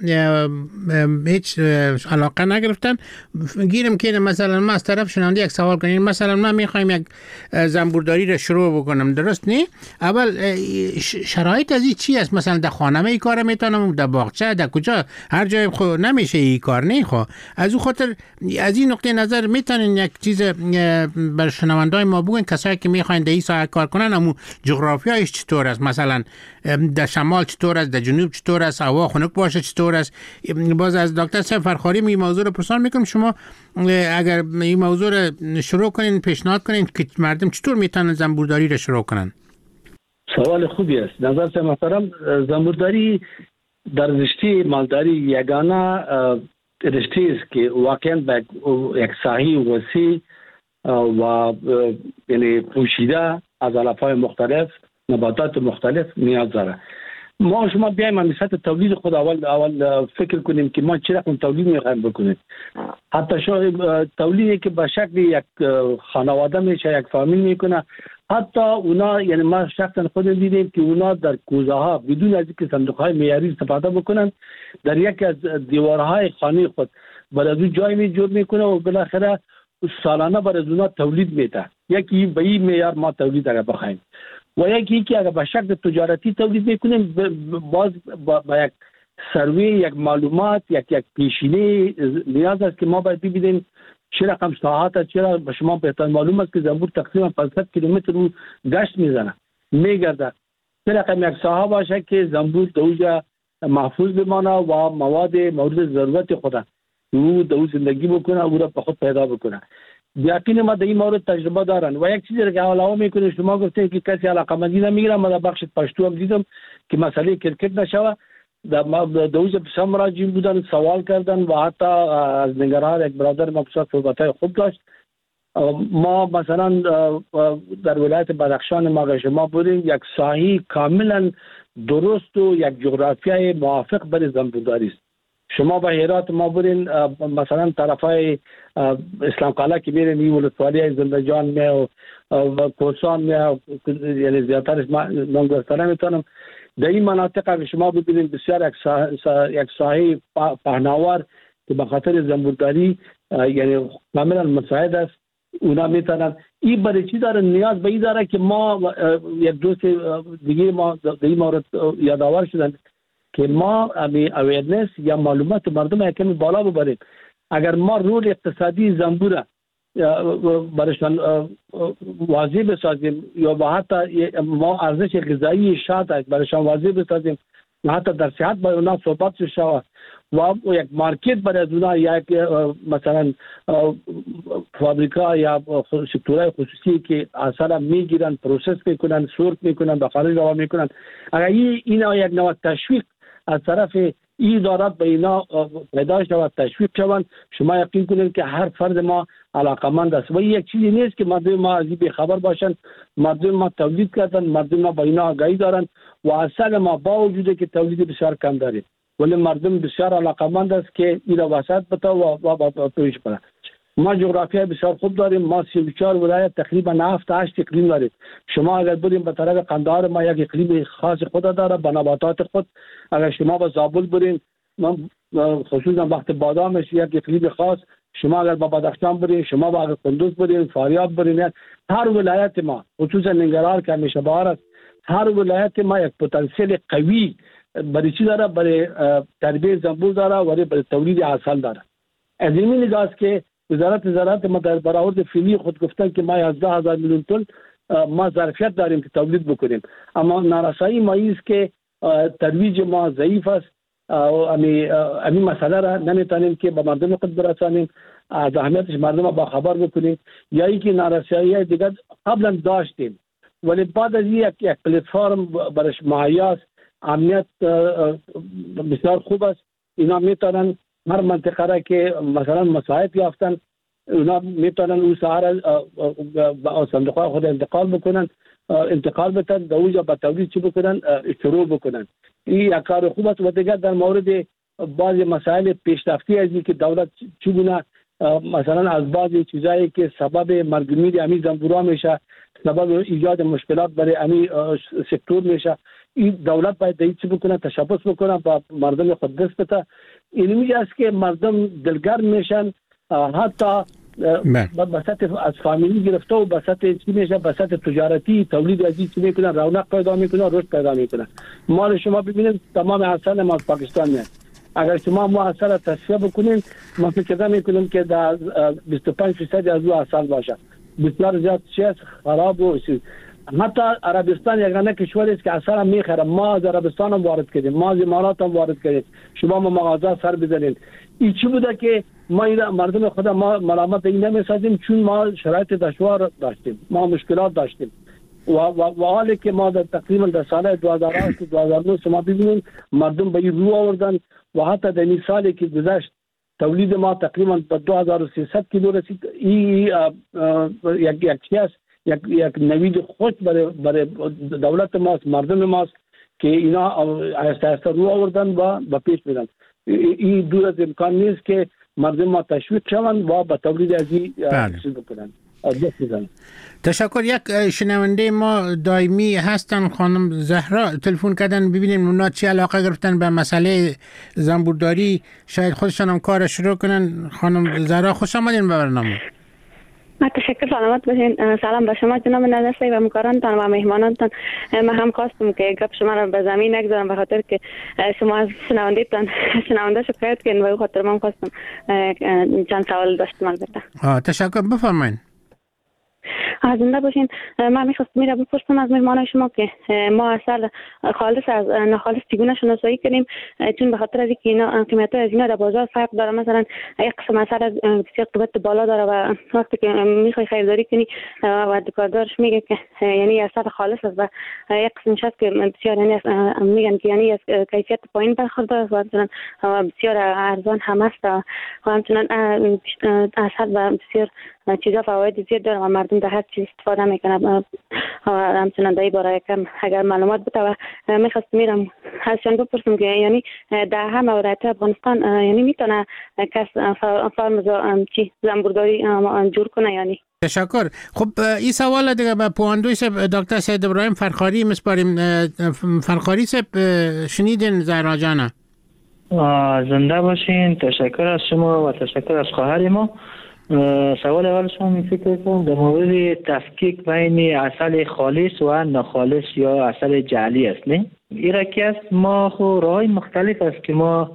هیچ علاقه نگرفتن گیرم که مثلا ما از طرف شنونده یک سوال کنیم مثلا ما میخوایم یک زنبورداری را شروع بکنم درست نی؟ اول شرایط از این چی است؟ مثلا در خانه ای کار میتونم در باغچه در کجا هر جای خو نمیشه این کار نه خو از اون خاطر از این نقطه نظر میتونین یک چیز بر شنوندای ما بگین کسایی که میخواین در این ساحه کار کنن اما جغرافیایش چطور است مثلا در شمال چطور است در جنوب چطور است هوا خنک باشه چطور است باز از دکتر صاحب فرخاری این موضوع رو پرسان میکنم شما اگر این موضوع رو شروع کنین پیشنهاد کنین که مردم چطور میتونن زنبورداری رو شروع کنن. سوال خوبی است. نظر محترم زنبورداری در رشته مالداری یگانه رشته است که واقعا به یک ساحه وسیع و یعنی پوشیده از علف‌های مختلف نباتات مختلف نیاز داره. ما شما بیایم از سطح تولید خود اول اول فکر کنیم که ما چه رقم تولید می‌خوایم بکنیم. حتی شاید تولیدی که به شکل یک خانواده میشه یک فامیل میکنه حتی اونا یعنی ما شخصا خود دیدیم که اونا در کوزه ها بدون از اینکه صندوق های معیاری استفاده بکنن در یک از دیوارهای خانه خود برای جای می جور میکنه و بالاخره سالانه برای اونا تولید میده. یکی به این معیار ما تولید اگر بخوایم و یکی که اگر به شکل تجارتی تولید میکنیم باز با, با یک سروی یک معلومات یک یک پیشینه نیاز است که ما باید ببینیم چه رقم ساعت چرا به شما بهتر معلوم است که زنبور تقریبا پانصد کیلومتر رو گشت میزنه میگرده چه رقم یک ساعه باشه که زنبور دوجا محفوظ بمانه و مواد مورد ضرورت خود او دو زندگی بکنه او را به خود پیدا بکنه. یقینا ما در این مورد تجربه دارن. و یک چیزی که علاوه میکنه، شما گفتید که کسی علاقمندی نمیگیره، ما در بخش پشتو هم دیدم که مسئله کرکت نشوه، در دوز بسیار مراجعین بودن، سوال کردن و حتی از نگران یک برادر ما بسیار صحبت‌های خوب داشت. ما مثلا در ولایت بدخشان ما شما بودیم، یک ساحه کاملا درست و یک جغرافیای موافق برای زنبورداری است. شما به هرات ما برین، مثلا طرفای اسلام قلعه که بیرین، این ولسوالی زندجان می و کوسان می، یعنی زیادترش من گفتن نمیتونم. در این مناطق که شما ببینید بسیار یک ساحه یک ساحه پهناور که به خاطر زنبورداری یعنی کاملا مساعد است. اونا میتونن این برای چی داره نیاز به این داره که ما یک دوست دیگه ما در این مورد یادآور شدن که ما امی اویرنس یا معلومات مردم کمی بالا ببریم. اگر ما رول اقتصادی زنبور برایشان واضح بسازیم یا با حتی ما ارزش غذایی شاد برایشان واضح بسازیم، حتی در صحت با اونا صحبت شود و یک مارکت برای اونا، یک مثلا فابریکا یا سکتورهای خصوصی که اصلا میگیرن، پروسس میکنن، سورت میکنن، به خارج روان میکنن، اگر اینا یک نوع تشویق از طرف این ادارات به اینا پیدا شود، تشویق شوند، شما یقین کنید که هر فرد ما علاقمند است. و یک چیزی نیست که مردم ما از این بیخبر باشند. مردم ما تولید کردن، مردم ما با اینا آگاهی دارن و اصلا ما با وجود که تولید بسیار کم داریم ولی مردم بسیار علاقمند است که این را وسط بتا و با پیش بره. ما جغرافیای بسیار خوب داریم. ما سی و چهار ولایت تقریبا هفت تا هشت اقلیم داریم. شما اگر بریم به طرف قندهار، ما یک اقلیم خاص خود داره با نباتات خود. اگر شما به زابل برین، خصوصا وقت بادامش یک اقلیم خاص. شما اگر با بدخشان برین، شما با قندوز برین، فاریاب برین، هر ولایت ما خصوصا ننگرهار که همیشه بهار است، هر ولایت ما یک پتانسیل قوی برای چی داره؟ برای تربیه زنبور داره و برای تولید عسل داره. از این نگاه است که وزارت زراعت ما در برآورد فعلی خود گفتن که ما یازده هزار میلیون تن ما ظرفیت داریم که تولید بکنیم، اما نارسایی ما است که ترویج ما ضعیف است. امی امی مسئله را نمیتونیم که به مردم خود برسانیم، از اهمیتش مردم با خبر بکنیم. یا اینکه نارسایی دیگر قبلا داشتیم ولی بعد از یک یک پلتفرم برش مهیا است، امنیت بسیار خوب است. اینا میتونن هر منطقه را که مثلا مساعد یافتن، اونا میتونن اون سهر با صندوق خود انتقال بکنن، انتقال بدن در اونجا با تولید چی بکنن، شروع بکنن. این یک کار خوب است. و دیگر در مورد بعض مسائل پیشرفتی از که دولت چگونه مثلا از بعضی چیزایی که سبب مرگ میر امی زنبورا میشه، سبب ایجاد مشکلات برای امی سکتور میشه، این دولت باید دیگه چی بکنه، تشبث بکنه با مردم خود دست بده. این میگه است که مردم دلگرم میشن، حتی به سطح از فامیلی گرفته و به سطح چی میشه، به سطح تجارتی تولید از چی میکنن، رونق پیدا میکنن، رشد پیدا میکنن. مال شما ببینید تمام عسل ما از پاکستان میاد. اگر شما ما عسل تصفیه بکنین، ما فکر میکنیم که در بیست و پنج درصد از او عسل باشه. بسیار زیاد چیز خراب و چیز. حتی عربستان یگانه کشوری است که عسل هم میخره. ما از عربستان هم وارد کردیم، ما از امارات هم وارد کردیم. شما ما مغازه سر بزنید. این چی بوده که ما مردم خود ما ملامت این نمیسازیم؟ چون ما شرایط دشوار داشتیم، ما مشکلات داشتیم و و حالی که ما در تقریبا در سال دو هزار و هشت دو هزار و نه شما ببینید مردم به این رو آوردن و حتی در این سالی که گذشت تولید ما تقریبا به دو هزار و سیصد کیلو رسید. این یک یک چیز یک یک نوید خوش برای برای دولت ماست، مردم ماست که اینا آهسته آهسته رو آوردن و به پیش میرن. این دور از امکان نیست که مردم ما تشویق شوند و به تولید از این چیز بکنن. تشکر. یک شنونده ما دائمی هستن، خانم زهرا، تلفن کردن ببینیم اونا چی علاقه گرفتن به مسئله زنبورداری، شاید خودشان هم کار شروع کنن. خانم زهرا خوش آمدین به برنامه. تشکر، سلامت باشین. سلام به شما جناب نظرسایی و مکارانتان و مهمانانتان. من هم خواستم که گپ شما را به زمین نگذارم به خاطر که شما از شنوندهتان شنونده شکایت کردین و به خاطر من خواستم چند سوال داشتم. البته آه تشکر، بفرمایید. زنده باشین. من میخواستم میره بپرسم از مهمانای شما که ما عسل خالص از ناخالص چگونه شناسایی کنیم، چون به خاطر از اینکه اینا قیمت‌ها از اینا در بازار فرق داره. مثلا یک قسم عسل بسیار قیمت بالا داره و وقتی که میخوای خریداری کنی و دکاندارش میگه که یعنی عسل خالص است و یک قسمش هست که بسیار یعنی میگن که یعنی از کیفیت پایین برخوردار است و مثلا بسیار ارزان هم است و همچنان عسل و بسیار چیزا فواید زیاد داره و مردم در هر چیز استفاده میکنه و همچنان در این باره کم اگر معلومات بده و میخواستم میرم ازشان بپرسم که یعنی در همه ولایت افغانستان یعنی میتونه کس فارم چی زنبورداری جور کنه یعنی. تشکر. خب این سوال دیگه به پواندوی سب دکتر سید ابراهیم فرخاری مسپاریم. فرخاری سب شنیدین زهرا جانه؟ زنده باشین. تشکر از شما و تشکر از خواهر ما. سوال اول شما می فکر کنم در مورد تفکیک بین عسل خالص و ناخالص یا عسل جعلی است. نه این رکی است. ما خو راه مختلف است که ما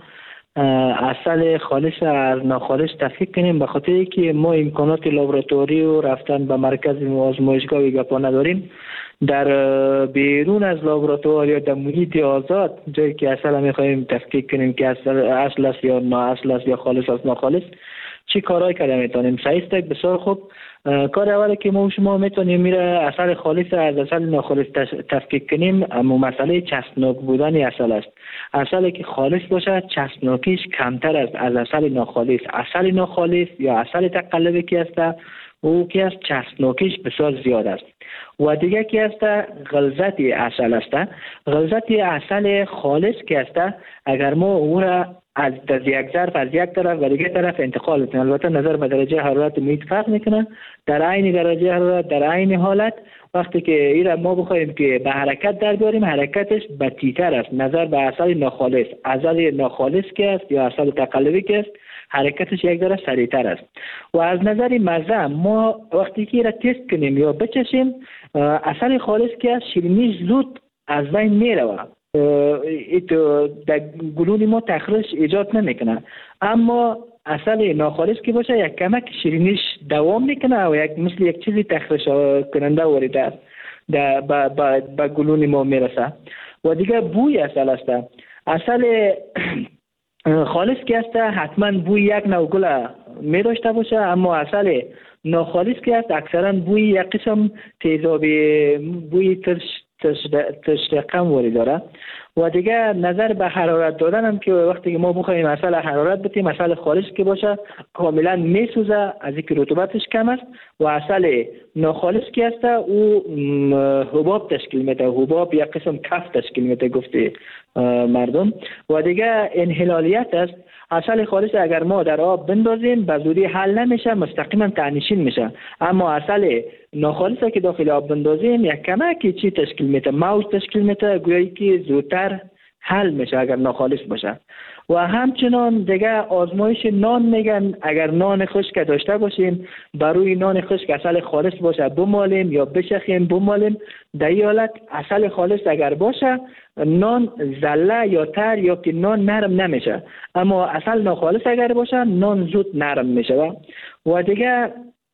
عسل خالص از ناخالص تفکیک کنیم، به خاطر اینکه ما امکانات لابراتوری و رفتن به مرکز آزمایشگاه و گپا نداریم. در بیرون از لابراتوار یا در محیط آزاد جایی که عسل میخوایم تفکیک کنیم که عسل اصل است یا نا اصل است یا خالص است ناخالص چی کارهای کرده میتونیم؟ صحیح است. بسیار خوب. کار اولی که ما شما میتونیم میره عسل خالص از عسل ناخالص تفکیک کنیم، اما مسئله چسبناک بودن عسل است. عسلی که خالص باشه چسبناکیش کمتر است از عسل ناخالص. عسل ناخالص یا عسل تقلبی که است او که است چسبناکیش بسیار زیاد است. و دیگه که است غلظت عسل است. غلظت عسل خالص که است اگر ما او را از در یک ظرف از یک طرف و دیگه طرف انتقال کنیم، البته نظر به درجه حرارت محیط فرق میکنه، در عین درجه حرارت در عین حالت وقتی که این را ما بخوایم که به حرکت در بیاریم حرکتش بطی‌تر است نظر به عسل ناخالص. عسل ناخالص که است یا عسل تقلبی که است حرکتش یک ذره سریعتر است. و از نظر مزه ما وقتی که را تست کنیم یا بچشیم عسل خالص که است شیرینیش زود از بین میره، ایتو در گلون ما تخریش ایجاد نمیکنه. اما عسل ناخالص که باشه یک کمک شیرینیش دوام میکنه و یک مثل یک چیزی تخریش کننده وریده در با با با گلون ما میرسه. و دیگه بوی عسل است. عسل خالص که است حتما بوی یک نوع گل می داشته باشه، اما عسل ناخالص که است اکثرا بوی یک قسم تیزابی بوی ترش تشرقم وری داره. و دیگه نظر به حرارت دادن هم که وقتی که ما بخوایم عسل حرارت بدیم عسل خالص که باشه کاملا میسوزه از اینکه رطوبتش کم است. و عسل ناخالص که است او حباب تشکیل میده، حباب یک قسم کف تشکیل میده گفته مردم. و دیگه انحلالیت است. عسل خالص اگر ما در آب بندازیم به زودی حل نمیشه، مستقیما تنشین میشه. اما عسل ناخالص که داخل آب بندازیم یک کمکی چی تشکیل میده، موج تشکیل میده، گویی که زودتر حل میشه اگر ناخالص باشه. و همچنان دیگه آزمایش نان میگن اگر نان خشک داشته باشیم بر روی نان خشک عسل خالص باشه بمالیم یا بشخیم بمالیم، در این حالت عسل خالص اگر باشه نان زله یا تر یا که نان نرم نمیشه، اما عسل ناخالص اگر باشه نان زود نرم میشه. و دیگه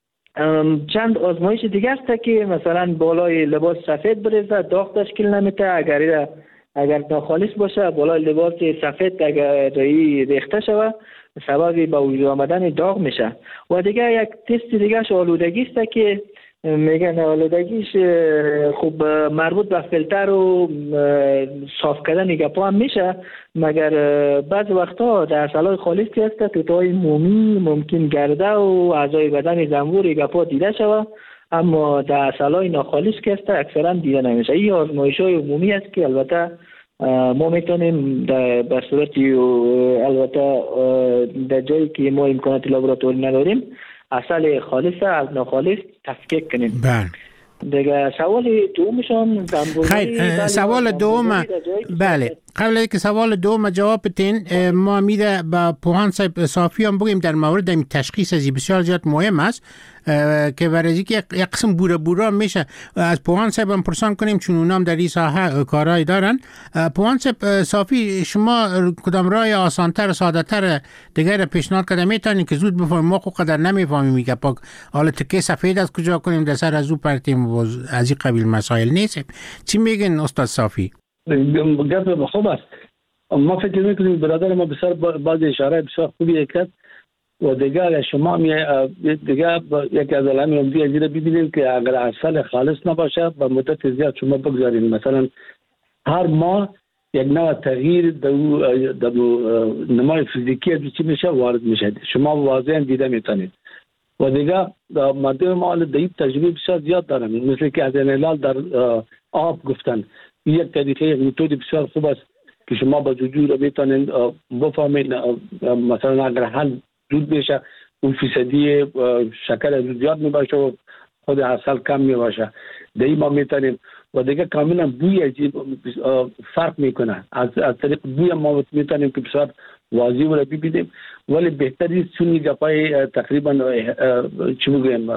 چند آزمایش دیگه است که مثلا بالای لباس سفید بریزه داغ تشکیل نمیده، اگر اگر ناخالص باشه بالای لباس سفید اگر ریخته شود سبب به وجود آمدن داغ میشه. و دیگه یک تست دیگه ش آلودگی است که میگن آلودگیش خوب مربوط به فیلتر و صاف کردن گپا هم میشه، مگر بعض وقتا در عسل‌های خالص که است توتای مومی ممکن گرده و اعضای بدن زنبور گپا دیده شود، اما در عسل‌های ناخالص که است اکثرا دیده نمیشه. این آزمایش‌های عمومی است که البته ما میتونیم به صورت البته در جایی که ما امکانات لابراتوری نداریم عسل خالص از ناخالص تفکیک کنیم. بله. دیگه سوال دومشون خیر سوال دوم بله قبل از که سوال دوم جواب بدین، ما میره با پوهان صاحب صافی هم بگیم در مورد این تشخیص ازی بسیار زیاد مهم است که برای که یک قسم بوره بوره میشه از پوهان صاحب هم پرسان کنیم چون اونام در این ساحه کارهای دارن. پوهان صاحب صافی، شما کدام راه آسانتر ساده‌تر دیگر پیشنهاد کردن میتونین که زود بفهمیم؟ ما خود قدر نمیفهمیم میگه پاک حالا تکه سفید از کجا کنیم در سر از او پرتیم و از این قبیل مسائل نیست. چی میگن استاد صافی؟ گفت خوب است. ما فکر میکنیم برادر ما بسیار بعض اشاره بسیار خوبی کرد و دیگه اگر شما دیگه یک از علائم عمده ازیره ببینید که اگر عسل خالص نباشه به مدت زیاد شما بگذارید، مثلا هر ماه یک نوع تغییر در نمای فیزیکی از چی میشه وارد میشه، شما واضحا دیده میتونید. و دیگه مردم ما دیگه تجربه بسیار زیاد دارن، مثل که از انحلال در آب گفتن، یک طریقه یک متد بسیار خوب است که شما با جوجو رو میتونید بفهمید. مثلا اگر حل زود بشه اون فیصدی شکر زیاد میباشه و خود عسل کم میباشه، دیگه ما میتونیم. و دیگه کاملا بوی عجیب فرق میکنه، از از طریق بوی ما میتونیم که بسیار واضح رو ببینیم. ولی بهتری چون گپای تقریبا چی بگیم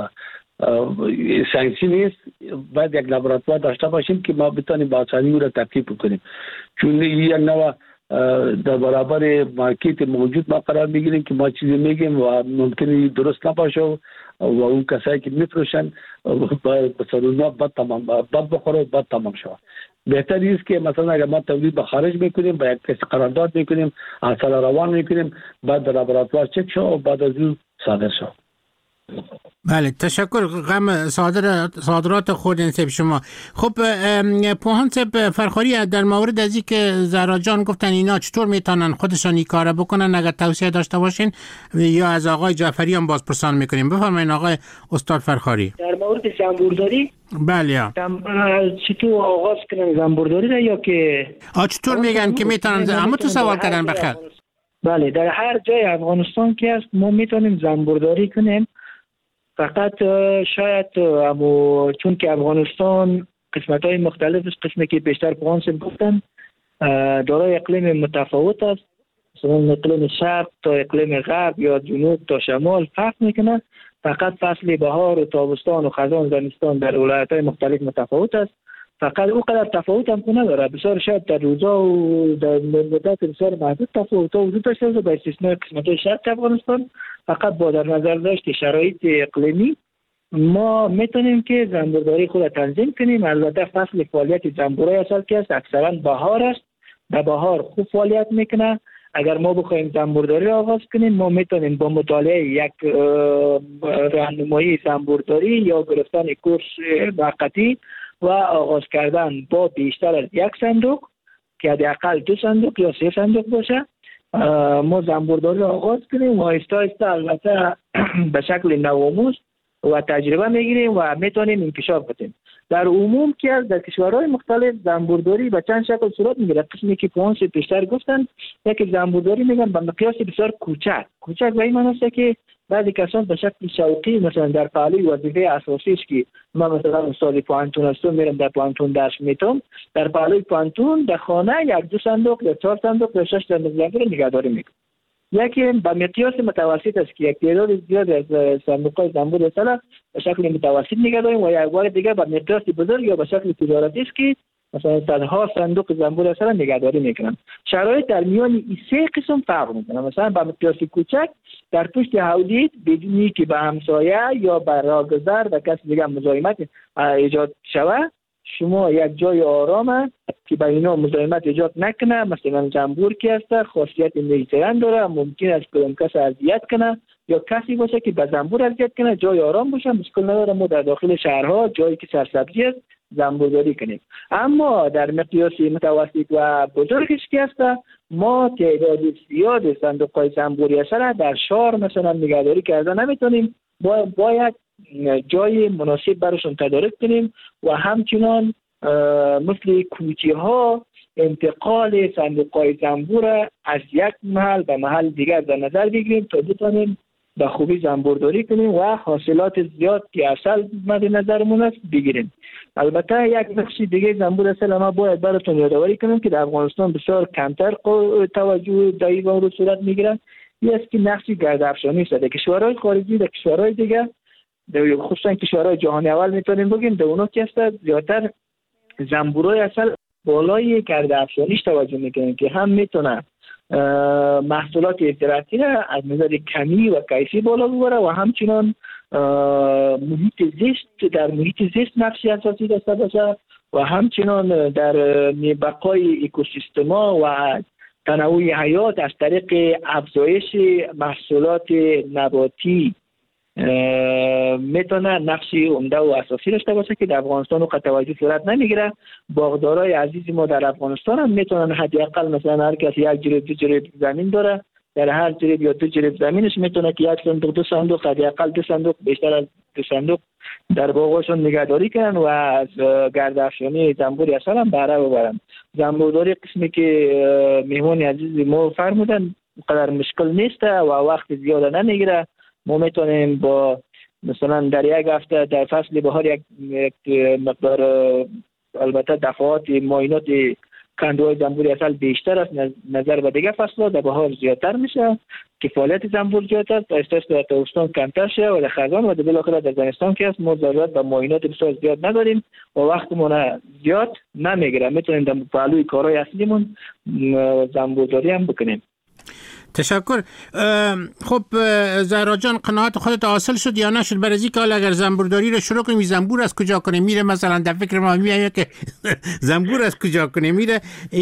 ساینسی نیست، باید یک لابراتوار داشته باشیم که ما بتونیم با آسانی او را ترکیب کنیم، چون یک نوع در برابر مارکت موجود ما قرار میگیریم که ما چیزی میگیم و ممکنه درست نباشه و اون کسایی که میفروشن به سرونا بد تمام بد بخوره و بد تمام شود. بهتر است که مثلا اگر ما تولید به خارج میکنیم با یک کسی قرارداد میکنیم، عسل روان میکنیم، بعد در لابراتوار چک شو و بعد از اون صادر شو. بله، تشکر. غم صادر صادرات خود انسب شما. خب پوهان صاحب فرخاری، در مورد از این که زهرا جان گفتن اینا چطور میتونن خودشان این کارو بکنن اگر توصیه داشته باشین، یا از آقای جعفری هم بازپرسان میکنیم؟ بفرمایید آقای استاد فرخاری. در مورد زنبورداری، بله، چطور آغاز کنن زنبورداری را، یا که آ چطور میگن که میتونن؟ اما تو سوال کردن بخیر. بله، در هر جای افغانستان که هست ما میتونیم زنبورداری کنیم. فقط شاید امو چون که افغانستان قسمت های مختلف است، قسمی که بیشتر پوانسیم گفتن دارای اقلیم متفاوت است، مثلا اقلیم شرق تا اقلیم غرب یا جنوب تا شمال فرق میکنه. فقط فصل بهار و تابستان و خزان زمستان در ولایت های مختلف متفاوت است. فقط او قدر تفاوت هم نداره، بسیار شاید در روزا و در مدت بسیار محدود تفاوت وجود داشته باشه با استثناء قسمت های شرق افغانستان. فقط با در نظر داشت شرایط اقلیمی ما میتونیم که زنبورداری خود تنظیم کنیم. البته فصل فعالیت زنبورای عسل که است اکثرا بهار است، در بهار خوب فعالیت میکنه. اگر ما بخوایم زنبورداری آغاز کنیم ما میتونیم با مطالعه یک راهنمایی زنبورداری یا گرفتن کورس موقتی و آغاز کردن با بیشتر از یک صندوق که حداقل دو صندوق یا سه صندوق باشه ما زنبورداری را آغاز کنیم و آهسته آهسته البته به شکل نوآموز و تجربه میگیریم و میتونیم انکشاف بدیم. در عموم که در کشورهای مختلف زنبورداری به چند شکل صورت میگیره. قسمی که پوانس پیشتر گفتن یک زنبورداری میگن به مقیاس بسیار کوچک. کوچک به این معنی است که بعضی کسان به شکل شوقی مثلا در فعالی وظیفه اساسی است که ما مثلا استاد پوانتون هستم میرم در پوانتون درس میتم، در فعالی پوانتون در خانه یک دو صندوق یا چهار صندوق یا شش صندوق زنبور نگهداری میکنم. یکی به مقیاس متوسط است که یک تعداد زیاد از صندوق‌های زنبور عسل به شکل متوسط نگهداریم و یک بار دیگه به مقیاس بزرگ یا به شکل تجارتی است که مثلا صدها صندوق زنبور عسل نگهداری میکنن. شرایط در میان این سه قسم فرق میکنه. مثلا به مقیاس کوچک در پشت حوضیت بدونی که به همسایه یا به راهگذر و کسی دیگه مزاحمت ایجاد شود، شما یک جای آرامه که به اینا مزاحمت ایجاد نکنه. مثلا زنبور که هست خاصیت میزرن داره، ممکن است که کسی اذیت کنه یا کسی باشه که به زنبور اذیت کنه، جای آرام باشه، مشکل نداره. ما در داخل شهرها جایی که سرسبزی است زنبورداری کنیم. اما در مقیاس متوسط و بزرگش که هست ما تعداد زیاد صندوق‌های زنبوری عسل در شهر مثلا نگهداری کرده نمیتونیم، با باید جای مناسب براشون تدارک کنیم و همچنان مثل کوچه ها انتقال صندوق‌های زنبور از یک محل به محل دیگر در نظر بگیریم تا بتونیم به خوبی زنبورداری کنیم و حاصلات زیاد که عسل مد نظرمون است بگیریم. البته یک نقش دیگه زنبور عسل ما باید براتون یادآوری کنم که در افغانستان بسیار کمتر توجه در این مورد صورت میگیره. این است که نقش گردافشانی است. در کشورهای خارجی، در کشورهای دیگه، خصوصا کشورهای جهانی اول میتونیم بگیم در اونا که است زیادتر زنبورای عسل بالای گردافشانیش توجه میکنن که هم میتونه محصولات زراعتی را از نظر کمی و کیفی بالا ببره و همچنان محیط زیست در محیط زیست نقش اساسی داشته باشه و همچنان در بقای اکوسیستما و تنوع حیات از طریق افزایش محصولات نباتی میتونه نقشی عمده و اساسی داشته باشه که در افغانستان و توجه صورت نمیگیره. باغدارای عزیز ما در افغانستان هم میتونن حداقل مثلا هر کسی یک جریب دو جریب زمین داره، در هر جریب یا دو جریب زمینش میتونه که یک صندوق دو صندوق حداقل دو صندوق بیشتر از دو صندوق در باغشون نگهداری کنن و از گردافشانی زنبور عسل هم بهره ببرن. زنبورداری قسمی که مهمان عزیز ما فرمودن قدر مشکل نیست و وقت زیاد نمیگیره. ما میتونیم با مثلا در یک هفته در فصل بهار یک, یک مقدار البته دفعات معاینات کندوهای زنبور عسل بیشتر است نظر به دیگه فصل‌ها. در بهار زیادتر میشه که فعالیت زنبور زیادتر تا استرس در تابستان کمتر شه و در خزان و در بالاخره در زمستان که است ما ضرورت به معاینات بسیار زیاد نداریم و وقتمون زیاد نمیگیره. میتونیم در پهلوی کارهای اصلیمون زنبورداری هم بکنیم. تشکر. خب زهرا جان، قناعت خودت حاصل شد یا نشد؟ برای اینکه حالا اگر زنبورداری رو شروع کنیم زنبور از کجا کنیم؟ میره مثلا در فکر ما میاد که زنبور از کجا کنیم؟ میره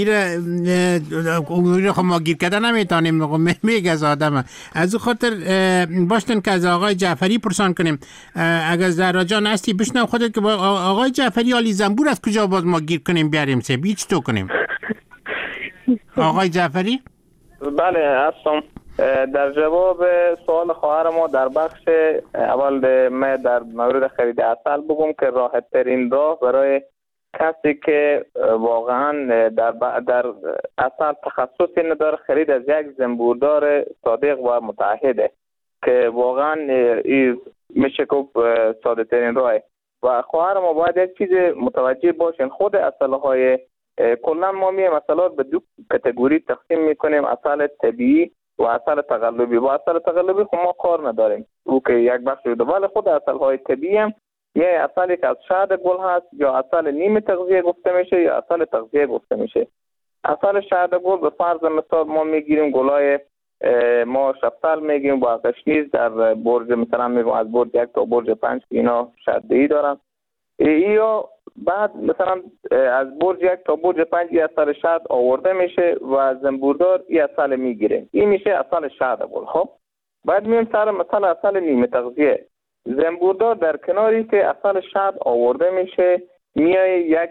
ایره خب ما گیر کردن نمیتونیم، میگه از آدم. از خاطر باشتن که از آقای جعفری پرسان کنیم. اگر زهرا جان هستی بشنو خودت که آقای جعفری علی زنبور از کجا باز ما گیر کنیم بیاریم سه بیچ تو کنیم؟ آقای جعفری؟ بله هستم. در جواب سوال خواهر ما در بخش اول ما در مورد خرید عسل بگم که راحت ترین راه برای کسی که واقعا در در عسل تخصصی نداره خرید از یک زنبوردار صادق و متعهده که واقعا میشه گفت ساده ترین راه. و خواهر ما باید یک چیز متوجه باشین، خود عسل‌های کلا ما می عسلات به دو کاتگوری تقسیم میکنیم، عسل طبیعی و عسل تقلبی. با عسل تقلبی خب ما کار نداریم، او که یک بخش شده. ولی خود عسل های طبیعی هم یه عسلی که از شهد گل هست یا عسل نیمه تغذیه گفته میشه یا عسل تغذیه گفته میشه. عسل شهد گل به فرض مثال ما میگیریم گلای ما شفتل میگیم با قشنیز در برج مثلا میگم از برج یک تا برج پنج اینا شده‌ای دارن. یا بعد مثلا از برج یک تا برج پنج این عسل شهد آورده میشه و زنبوردار این عسل میگیره، این میشه عسل شهد گل. خب بعد میایم سر مثلا عسل نیمه تغذیه. زنبوردار در کناری که عسل شهد آورده میشه میای یک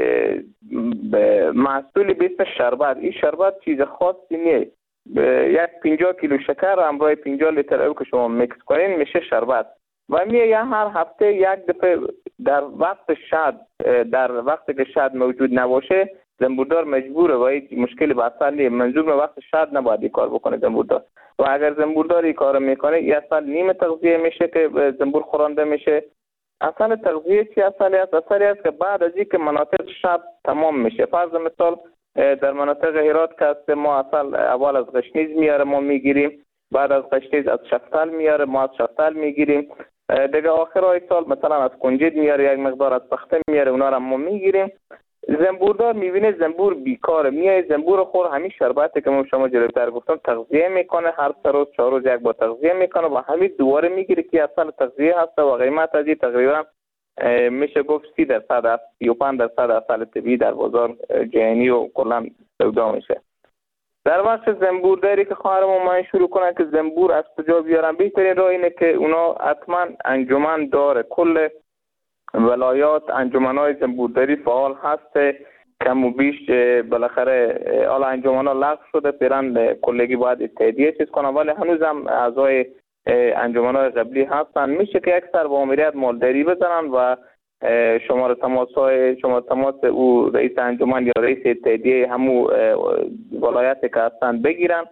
محصولی به اسم شربت. این شربت چیز خاصی نیست، یک پنجاه کیلو شکر همراه پنجاه لیتر آب که شما میکس کنین میشه شربت. و میه هر هفته یک دفعه در وقت شهد در وقتی که شهد موجود نباشه زنبوردار مجبوره و هیچ مشکلی به عسل نیست. منظور به وقت شهد نباید این کار بکنه زنبوردار. و اگر زنبوردار این کار میکنه این عسل نیمه تغذیه میشه که زنبور خورانده میشه. عسل تغذیه چی عسلی است؟ عسلی است که بعد از اینکه مناطق شهد تمام میشه، فرض مثال در مناطق هرات که است ما عسل اول از قشنیز میاره ما میگیریم، بعد از قشنیز از شفتل میاره ما از شفتل میگیریم، دیگه آخرای سال مثلا از کنجد میاره یک مقدار از پخته میاره اونا را ما میگیریم. زنبوردار میبینه زنبور بیکاره میای زنبور خور همین شربتی که ما شما جلوتر گفتم تغذیه میکنه، هر سه روز چهار روز یک بار تغذیه میکنه و همین دوباره میگیره که اصل تغذیه هست و قیمت از این تقریبا میشه گفت سی درصد سی و پنج درصد اصل طبیعی در بازار جهانی و کلا سودا میشه. در بخش زنبورداری که خواهرم من شروع کنن که زنبور از کجا بیارن، بهترین راه اینه که اونا حتما انجمن داره. کل ولایات انجمن‌های زنبورداری فعال هست، کم و بیش بالاخره حالا انجمن‌ها لغو شده پیران کلگی باید تهدیه چیز کنن ولی هنوز هم اعضای انجمن‌های قبلی هستن. میشه که یک سر با امریت مالداری بزنن و شماره تماس‌های شماره تماس او رئیس انجمن یا رئیس تهدیه همو ولایتی که هستن بگیرن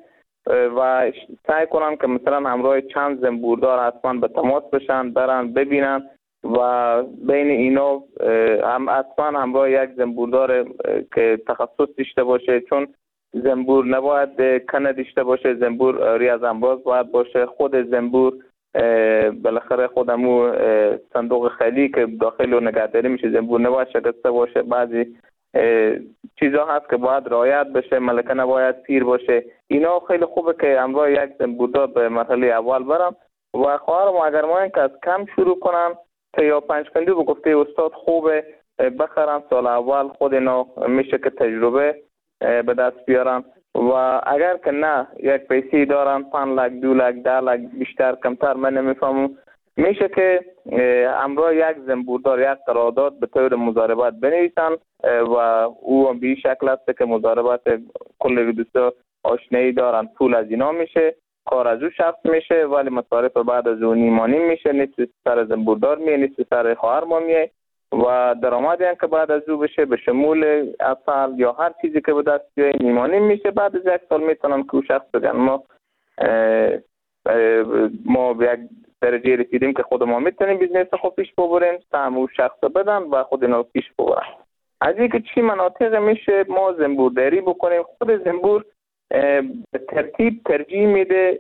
و سعی کنن که مثلا همراه چند زنبوردار حتما به تماس بشن، برن ببینن و بین اینا هم حتما همراه یک زنبوردار که تخصص داشته باشه، چون زنبور نباید کنه داشته باشه، زنبور ریاض انباز باید باشه. خود زنبور بالاخره خودمو صندوق خالی که داخل و نگهداری میشه زنبور نباید شکسته باشه. بعضی چیزا هست که باید رعایت بشه، ملکه نباید پیر باشه. اینا خیلی خوبه که همراه یک زنبوردار به مرحله اول برم و خواهرم اگر ما که از کم شروع کنم تا یا پنج کندو به گفته استاد خوبه بخرن، سال اول خود اینا میشه که تجربه به دست بیارن و اگر که نه یک پیسی دارن پنج لک دو لک ده لک بیشتر کمتر من نمیفهمم، میشه که همراه یک زنبوردار یک قرارداد به طور مضاربت بنویسن و او به این شکل است که مضاربت کل دوستا آشنایی دارن، پول از اینا میشه، کار از او شخص میشه ولی مصارف بعد از اون نیمانی میشه، نصف سر زنبوردار میه نصف سر خواهر ما میه و درآمدی که بعد از او بشه به شمول اصل یا هر چیزی که به دست بیای نیمانی میشه. بعد از یک سال میتونم که او شخص بگن ما اه اه ما به یک درجه رسیدیم که خود ما میتونیم بیزنس خود پیش ببریم، سهم او شخص بدن و خود اینا پیش ببرن. از اینکه چی مناطق میشه ما زنبورداری بکنیم، خود زنبور به ترتیب ترجیح میده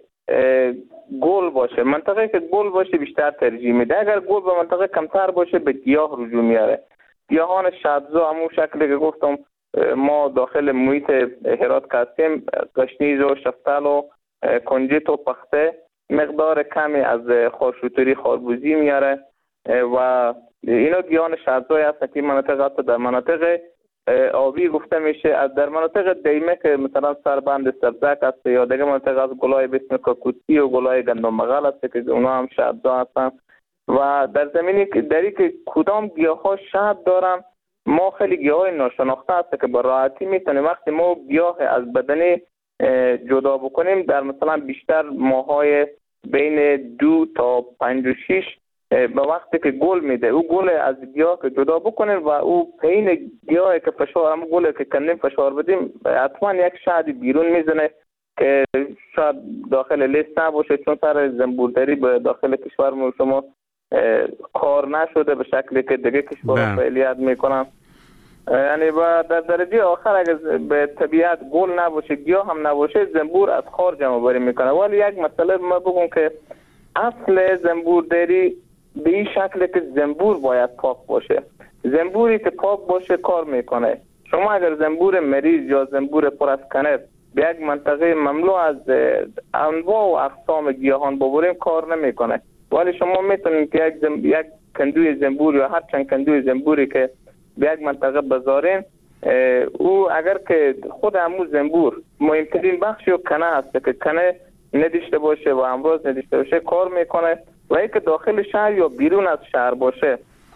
گل باشه، منطقه که گل باشه بیشتر ترجیح میده. اگر گل به منطقه کمتر باشه به گیاه رجوع میاره. گیاهان شدزا همون شکلی که گفتم ما داخل محیط هرات که هستیم، گشنیز و شفتل و کنجد و پخته مقدار کمی از خارشوتری خاربوزی میاره و اینا گیاهان شدزای هستن که مناطق هست در مناطق آبی گفته میشه. از در مناطق دیمه که مثلا سربند سبزک هست یا دیگه مناطق از گلای بسم کاکوتی و گلای گندم مغل هست که اونا هم شدزا هستن و در زمینی که دری که کدام گیاه ها شد دارن ما خیلی گیاه های ناشناخته هست که به راحتی میتونیم وقتی ما گیاه از بدن جدا بکنیم در مثلا بیشتر ماهای بین دو تا پنج و شیش به وقتی که گل میده او گل از گیاه که جدا بکنیم و او پین گیاه که فشار هم گل که کنیم فشار بدیم حتما یک شهدی بیرون میزنه که شاید داخل لیست نباشه، چون سر زنبورداری به داخل کشور شما کار نشده به شکلی که دیگه کشور فعالیت میکنن. یعنی با در درجه آخر اگر به طبیعت گل نباشه گیاه هم نباشه زنبور از خار جمع بری میکنه. ولی یک مسئله ما بگم که اصل زنبورداری به این شکل که زنبور باید پاک باشه. زنبوری که پاک باشه کار میکنه. شما اگر زنبور مریض یا زنبور پر از کنر به یک منطقه مملو از انواع و اقسام گیاهان ببریم کار نمیکنه. ولی شما میتونید که یک, زنب... یک کندوی زنبور یا هر چند کندوی زنبوری که به یک منطقه بذارین او اگر که خود همون زنبور مهمترین بخشی و کنه هست که کنه نداشته باشه و امراض نداشته باشه کار میکنه و اینکه داخل شهر یا بیرون از شهر باشه.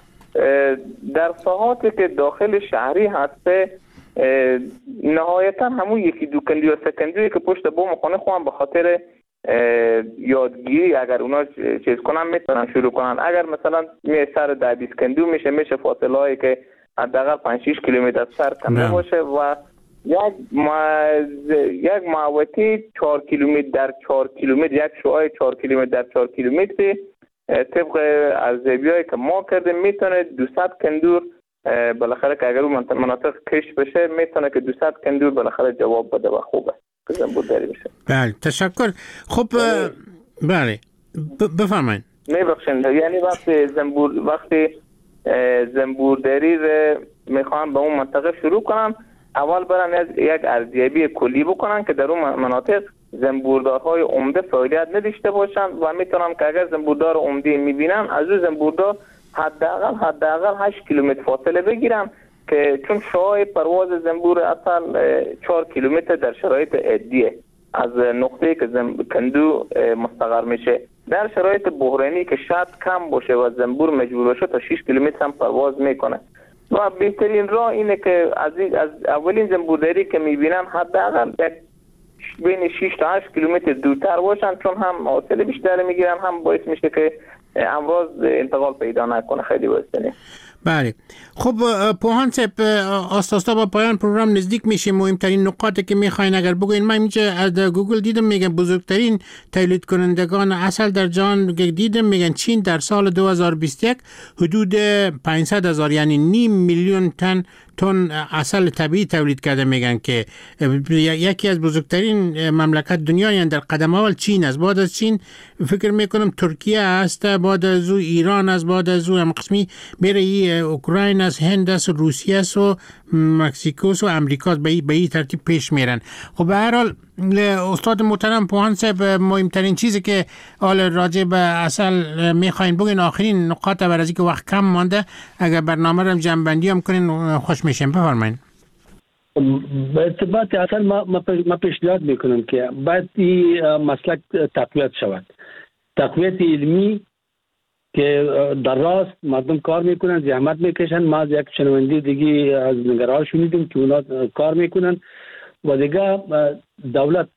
در ساحاتی که داخل شهری هسته نهایتا همون یکی دو کندو یا سه کندویی که پشت بوم خانه خواهم به خاطر یادگیری اگر اونا چیز کنن میتونن شروع کنن. اگر مثلا می سر ده بیست کندو میشه میشه فاصله هایی که حداقل پنج شش کیلومتر سر کم باشه و یک ما یک محوطه چهار کیلومتر در چهار کیلومتر یک شعاع چهار کیلومتر در چهار کیلومتر طبق ارزیابی‌هایی که ما کردیم میتونه دویست کندور بالاخره که اگر اون مناطق کش بشه میتونه که دویست کندور بالاخره جواب بده و خوبه که زنبورداری بشه. بله تشکر. خب بله بفرمایید. میبخشید یعنی وقتی زنبور وقتی زنبورداری رو میخوام به اون منطقه شروع کنم اول برن از یک ارزیابی کلی بکنن که در اون مناطق زنبوردارهای عمده فعالیت نداشته باشن و میتونن که اگر زنبوردار عمده میبینن از اون زنبوردار حداقل حداقل هشت کیلومتر فاصله بگیرن که چون شعاع پرواز زنبور اصلا چهار کیلومتر در شرایط عادیه از نقطه‌ای که کندو مستقر میشه. در شرایط بحرانی که شاید کم باشه و زنبور مجبور باشه تا شش کیلومتر هم پرواز میکنه و بهترین راه اینه که از, از اولین زنبورداری که میبینن حداقل بین شش تا هشت کیلومتر دورتر باشن، چون هم حاصل بیشتر میگیرن هم باعث میشه که امراض انتقال پیدا نکنه. خیلی بسیاری. بله. خب پوهان صاحب، آستاستا با پایان پروگرام نزدیک میشه. مهمترین نقاطی که میخواین اگر بگوین. من اینجا از گوگل دیدم میگن بزرگترین تولید کنندگان عسل در جهان دیدم، میگن چین در سال دو هزار و بیست و یک حدود پانصد هزار یعنی نیم میلیون تن تن عسل طبیعی تولید کرده. میگن که یکی از بزرگترین مملکت دنیا یعنی در قدم اول چین است. بعد از چین فکر میکنم ترکیه است، بعد از او ایران است، بعد از او هم قسمی میره اوکراین است، هند است، روسیه است و مکزیکو است و امریکا است. به این ترتیب پیش میرن. خب به هر حال استاد محترم پوهان صاحب، مهمترین چیزی که حال راجع به عسل میخواین بگین، آخرین نقاط بر از اینکه وقت کم مانده، اگر برنامه رو جنبندی هم کنین خوش میشیم. بفرمایید. به ارتباط عسل ما ما پیشنهاد میکنم که باید این مسلک تقویت شود. تقویت علمی که در راست مردم کار میکنن، زحمت میکشن. ما از یک شنونده دیگه از نگران شنیدیم که اونا کار میکنن و دیگه دولت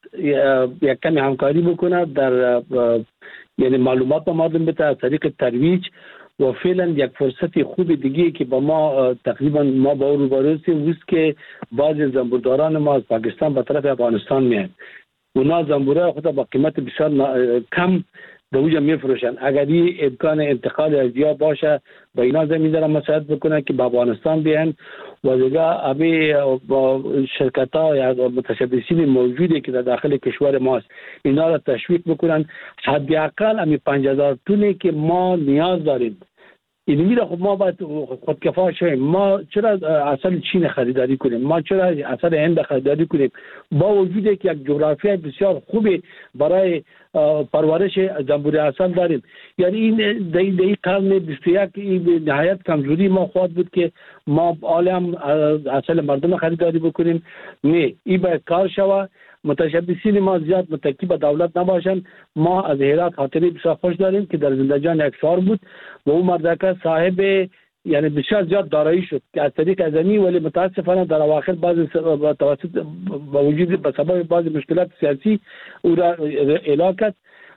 یک کمی همکاری بکنه در یعنی معلومات به مردم بده از طریق ترویج و فعلا یک فرصت خوب دیگه که با ما تقریبا ما با او روبرو هستیم است که بعضی زنبورداران ما از پاکستان به طرف افغانستان میان. اونا زنبوره خود با قیمت بسیار کم به اوجا میفروشن. اگر این امکان انتقال ازیا باشه با اینا زمین دارم مساعد بکنه که به افغانستان بیان و دیگه ابی با شرکت ها یا متشبثین موجودی که در داخل کشور ماست اینا را تشویق بکنن. حداقل امی پنج هزار تونی که ما نیاز داریم اینمی را خب ما باید خودکفا شویم. ما چرا عسل چین خریداری کنیم؟ ما چرا عسل هند خریداری کنیم؟ با وجودی که یک جغرافیای بسیار خوبی برای پرورش زنبور عسل داریم. یعنی این دی دی قرن بیست و یک این نهایت کمزوری ما خواهد بود که ما عالم عسل مردم خریداری بکنیم. نه، این باید کار شود. متشبثین ما زیاد متکی به دولت نباشن. ما از هرات خاطری بسیار خوش داریم که در زندجان یک شهر بود و اون مردکه صاحب یعنی بسیار زیاد دارایی شد که از طریق ازمی، ولی متاسفانه در اواخر بعضی توسط با وجود به سبب بعضی مشکلات سیاسی او را اعلام کرد.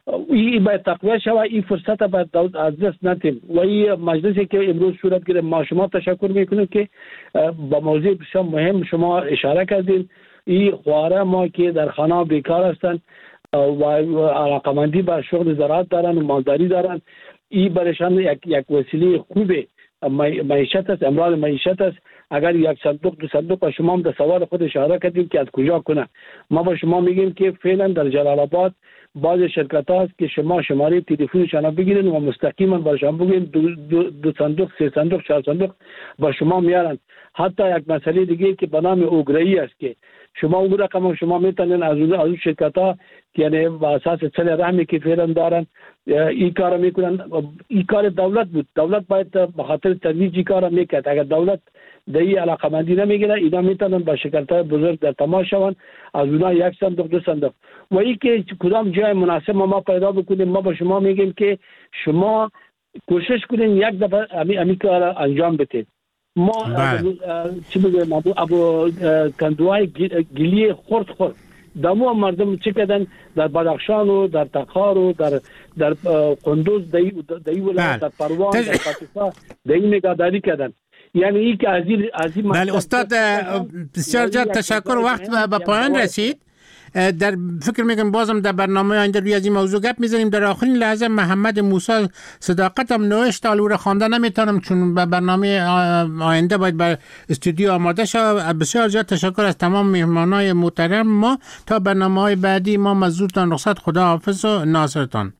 این باید تقویت شود. این فرصت باید از دست ندیم و این مجلسی که امروز صورت گرفت ما شما تشکر میکنیم که با موضوع بسیار مهم شما اشاره کردین. این خواره ما که در خانه بیکار هستند و علاقمندی به شغل زراعت دارن و مالداری دارن، این برشان یک یک وسیله خوبه معیشت است، امرار معیشت است. اگر یک صندوق دو صندوق و شما هم در سوال خود اشاره کردیم که از کجا کنه، ما با شما میگیم که فعلا در جلال آباد بعض شرکت هاست که شما شماره تلفنشان بگیرین و مستقیما با شما بگین دو, دو, دو صندوق سه صندوق چهار صندوق با شما میارن. حتی یک مسئله دیگه که به نام اوگرایی است که شما اون رقم شما میتونین از اون از شرکت ها که یعنی با اساس چل رحمی که فعلا دارن این کار میکنن. این کار دولت بود. دولت باید به خاطر ترویج این کار میکرد. اگر دولت در این علاقمندی نمیگیره اینا میتونن با شرکت های بزرگ در تماس شون، از اونها یک صندوق دو صندوق و این که کدام جای مناسب ما, ما پیدا بکنیم. ما با شما میگیم که شما کوشش کنین یک دفعه امی امی کار انجام بدید. ما چی بگم ابو ابو کندوای گلی خورد خورد دمو مردم چه کردن در بدخشان و در تخار و در در قندوز دای دای ولایت در پروان در پاکستان دای نگهداری کردن. یعنی این که از این از این بله استاد بسیار زیاد تشکر. وقت به پایان رسید. در فکر میکنم بازم در برنامه آینده روی از این موضوع گپ میزنیم. در آخرین لحظه محمد موسی صداقتم نوشت حالا رو خوانده نمیتونم چون به برنامه آینده باید بر استودیو آماده شود. بسیار زیاد تشکر از تمام مهمانای محترم ما. تا برنامه‌های بعدی ما مزورتان رخصت. خدا حافظ و ناصرتان.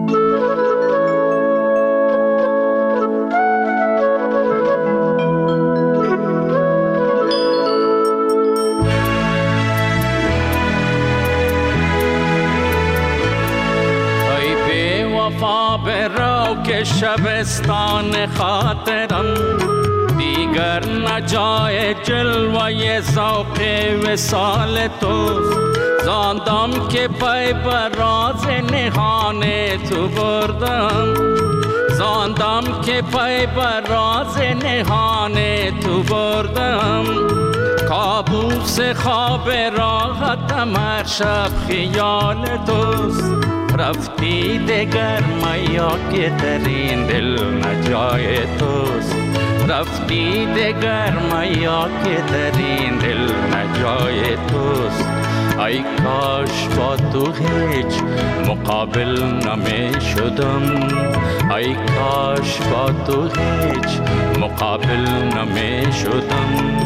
که شبستان خاطرم دیگر نجای جلوه ذوق وصال تو، زاندم که پای بر راز نهان تو بردم، زاندم که پای بر راز نهان تو بردم، کابوس خواب راحتم هر شب خیال توست. رفتی دگر میا که در این دل نجای توست. رفتی دگر میا که در این دل نجای توست. ای کاش با تو هیچ مقابل نمی شدم. ای کاش با تو هیچ مقابل نمی شدم.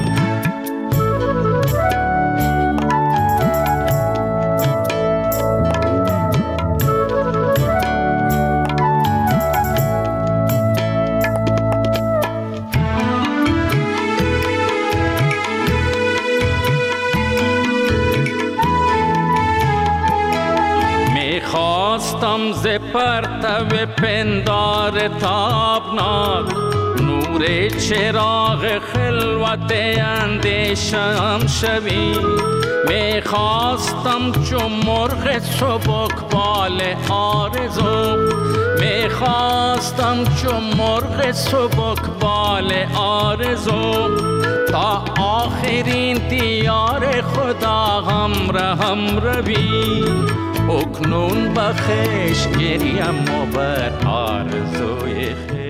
خواستم ز پرتو پندار تابناک نور چراغ خلوت اندیشم شوی. می خواستم چو مرغ سبک بال آرزو. می خواستم چو مرغ سبک بال آرزو تا آخرین دیار خدا همراهم روی. اکنون بخش گریم و بر آرزوی خیش.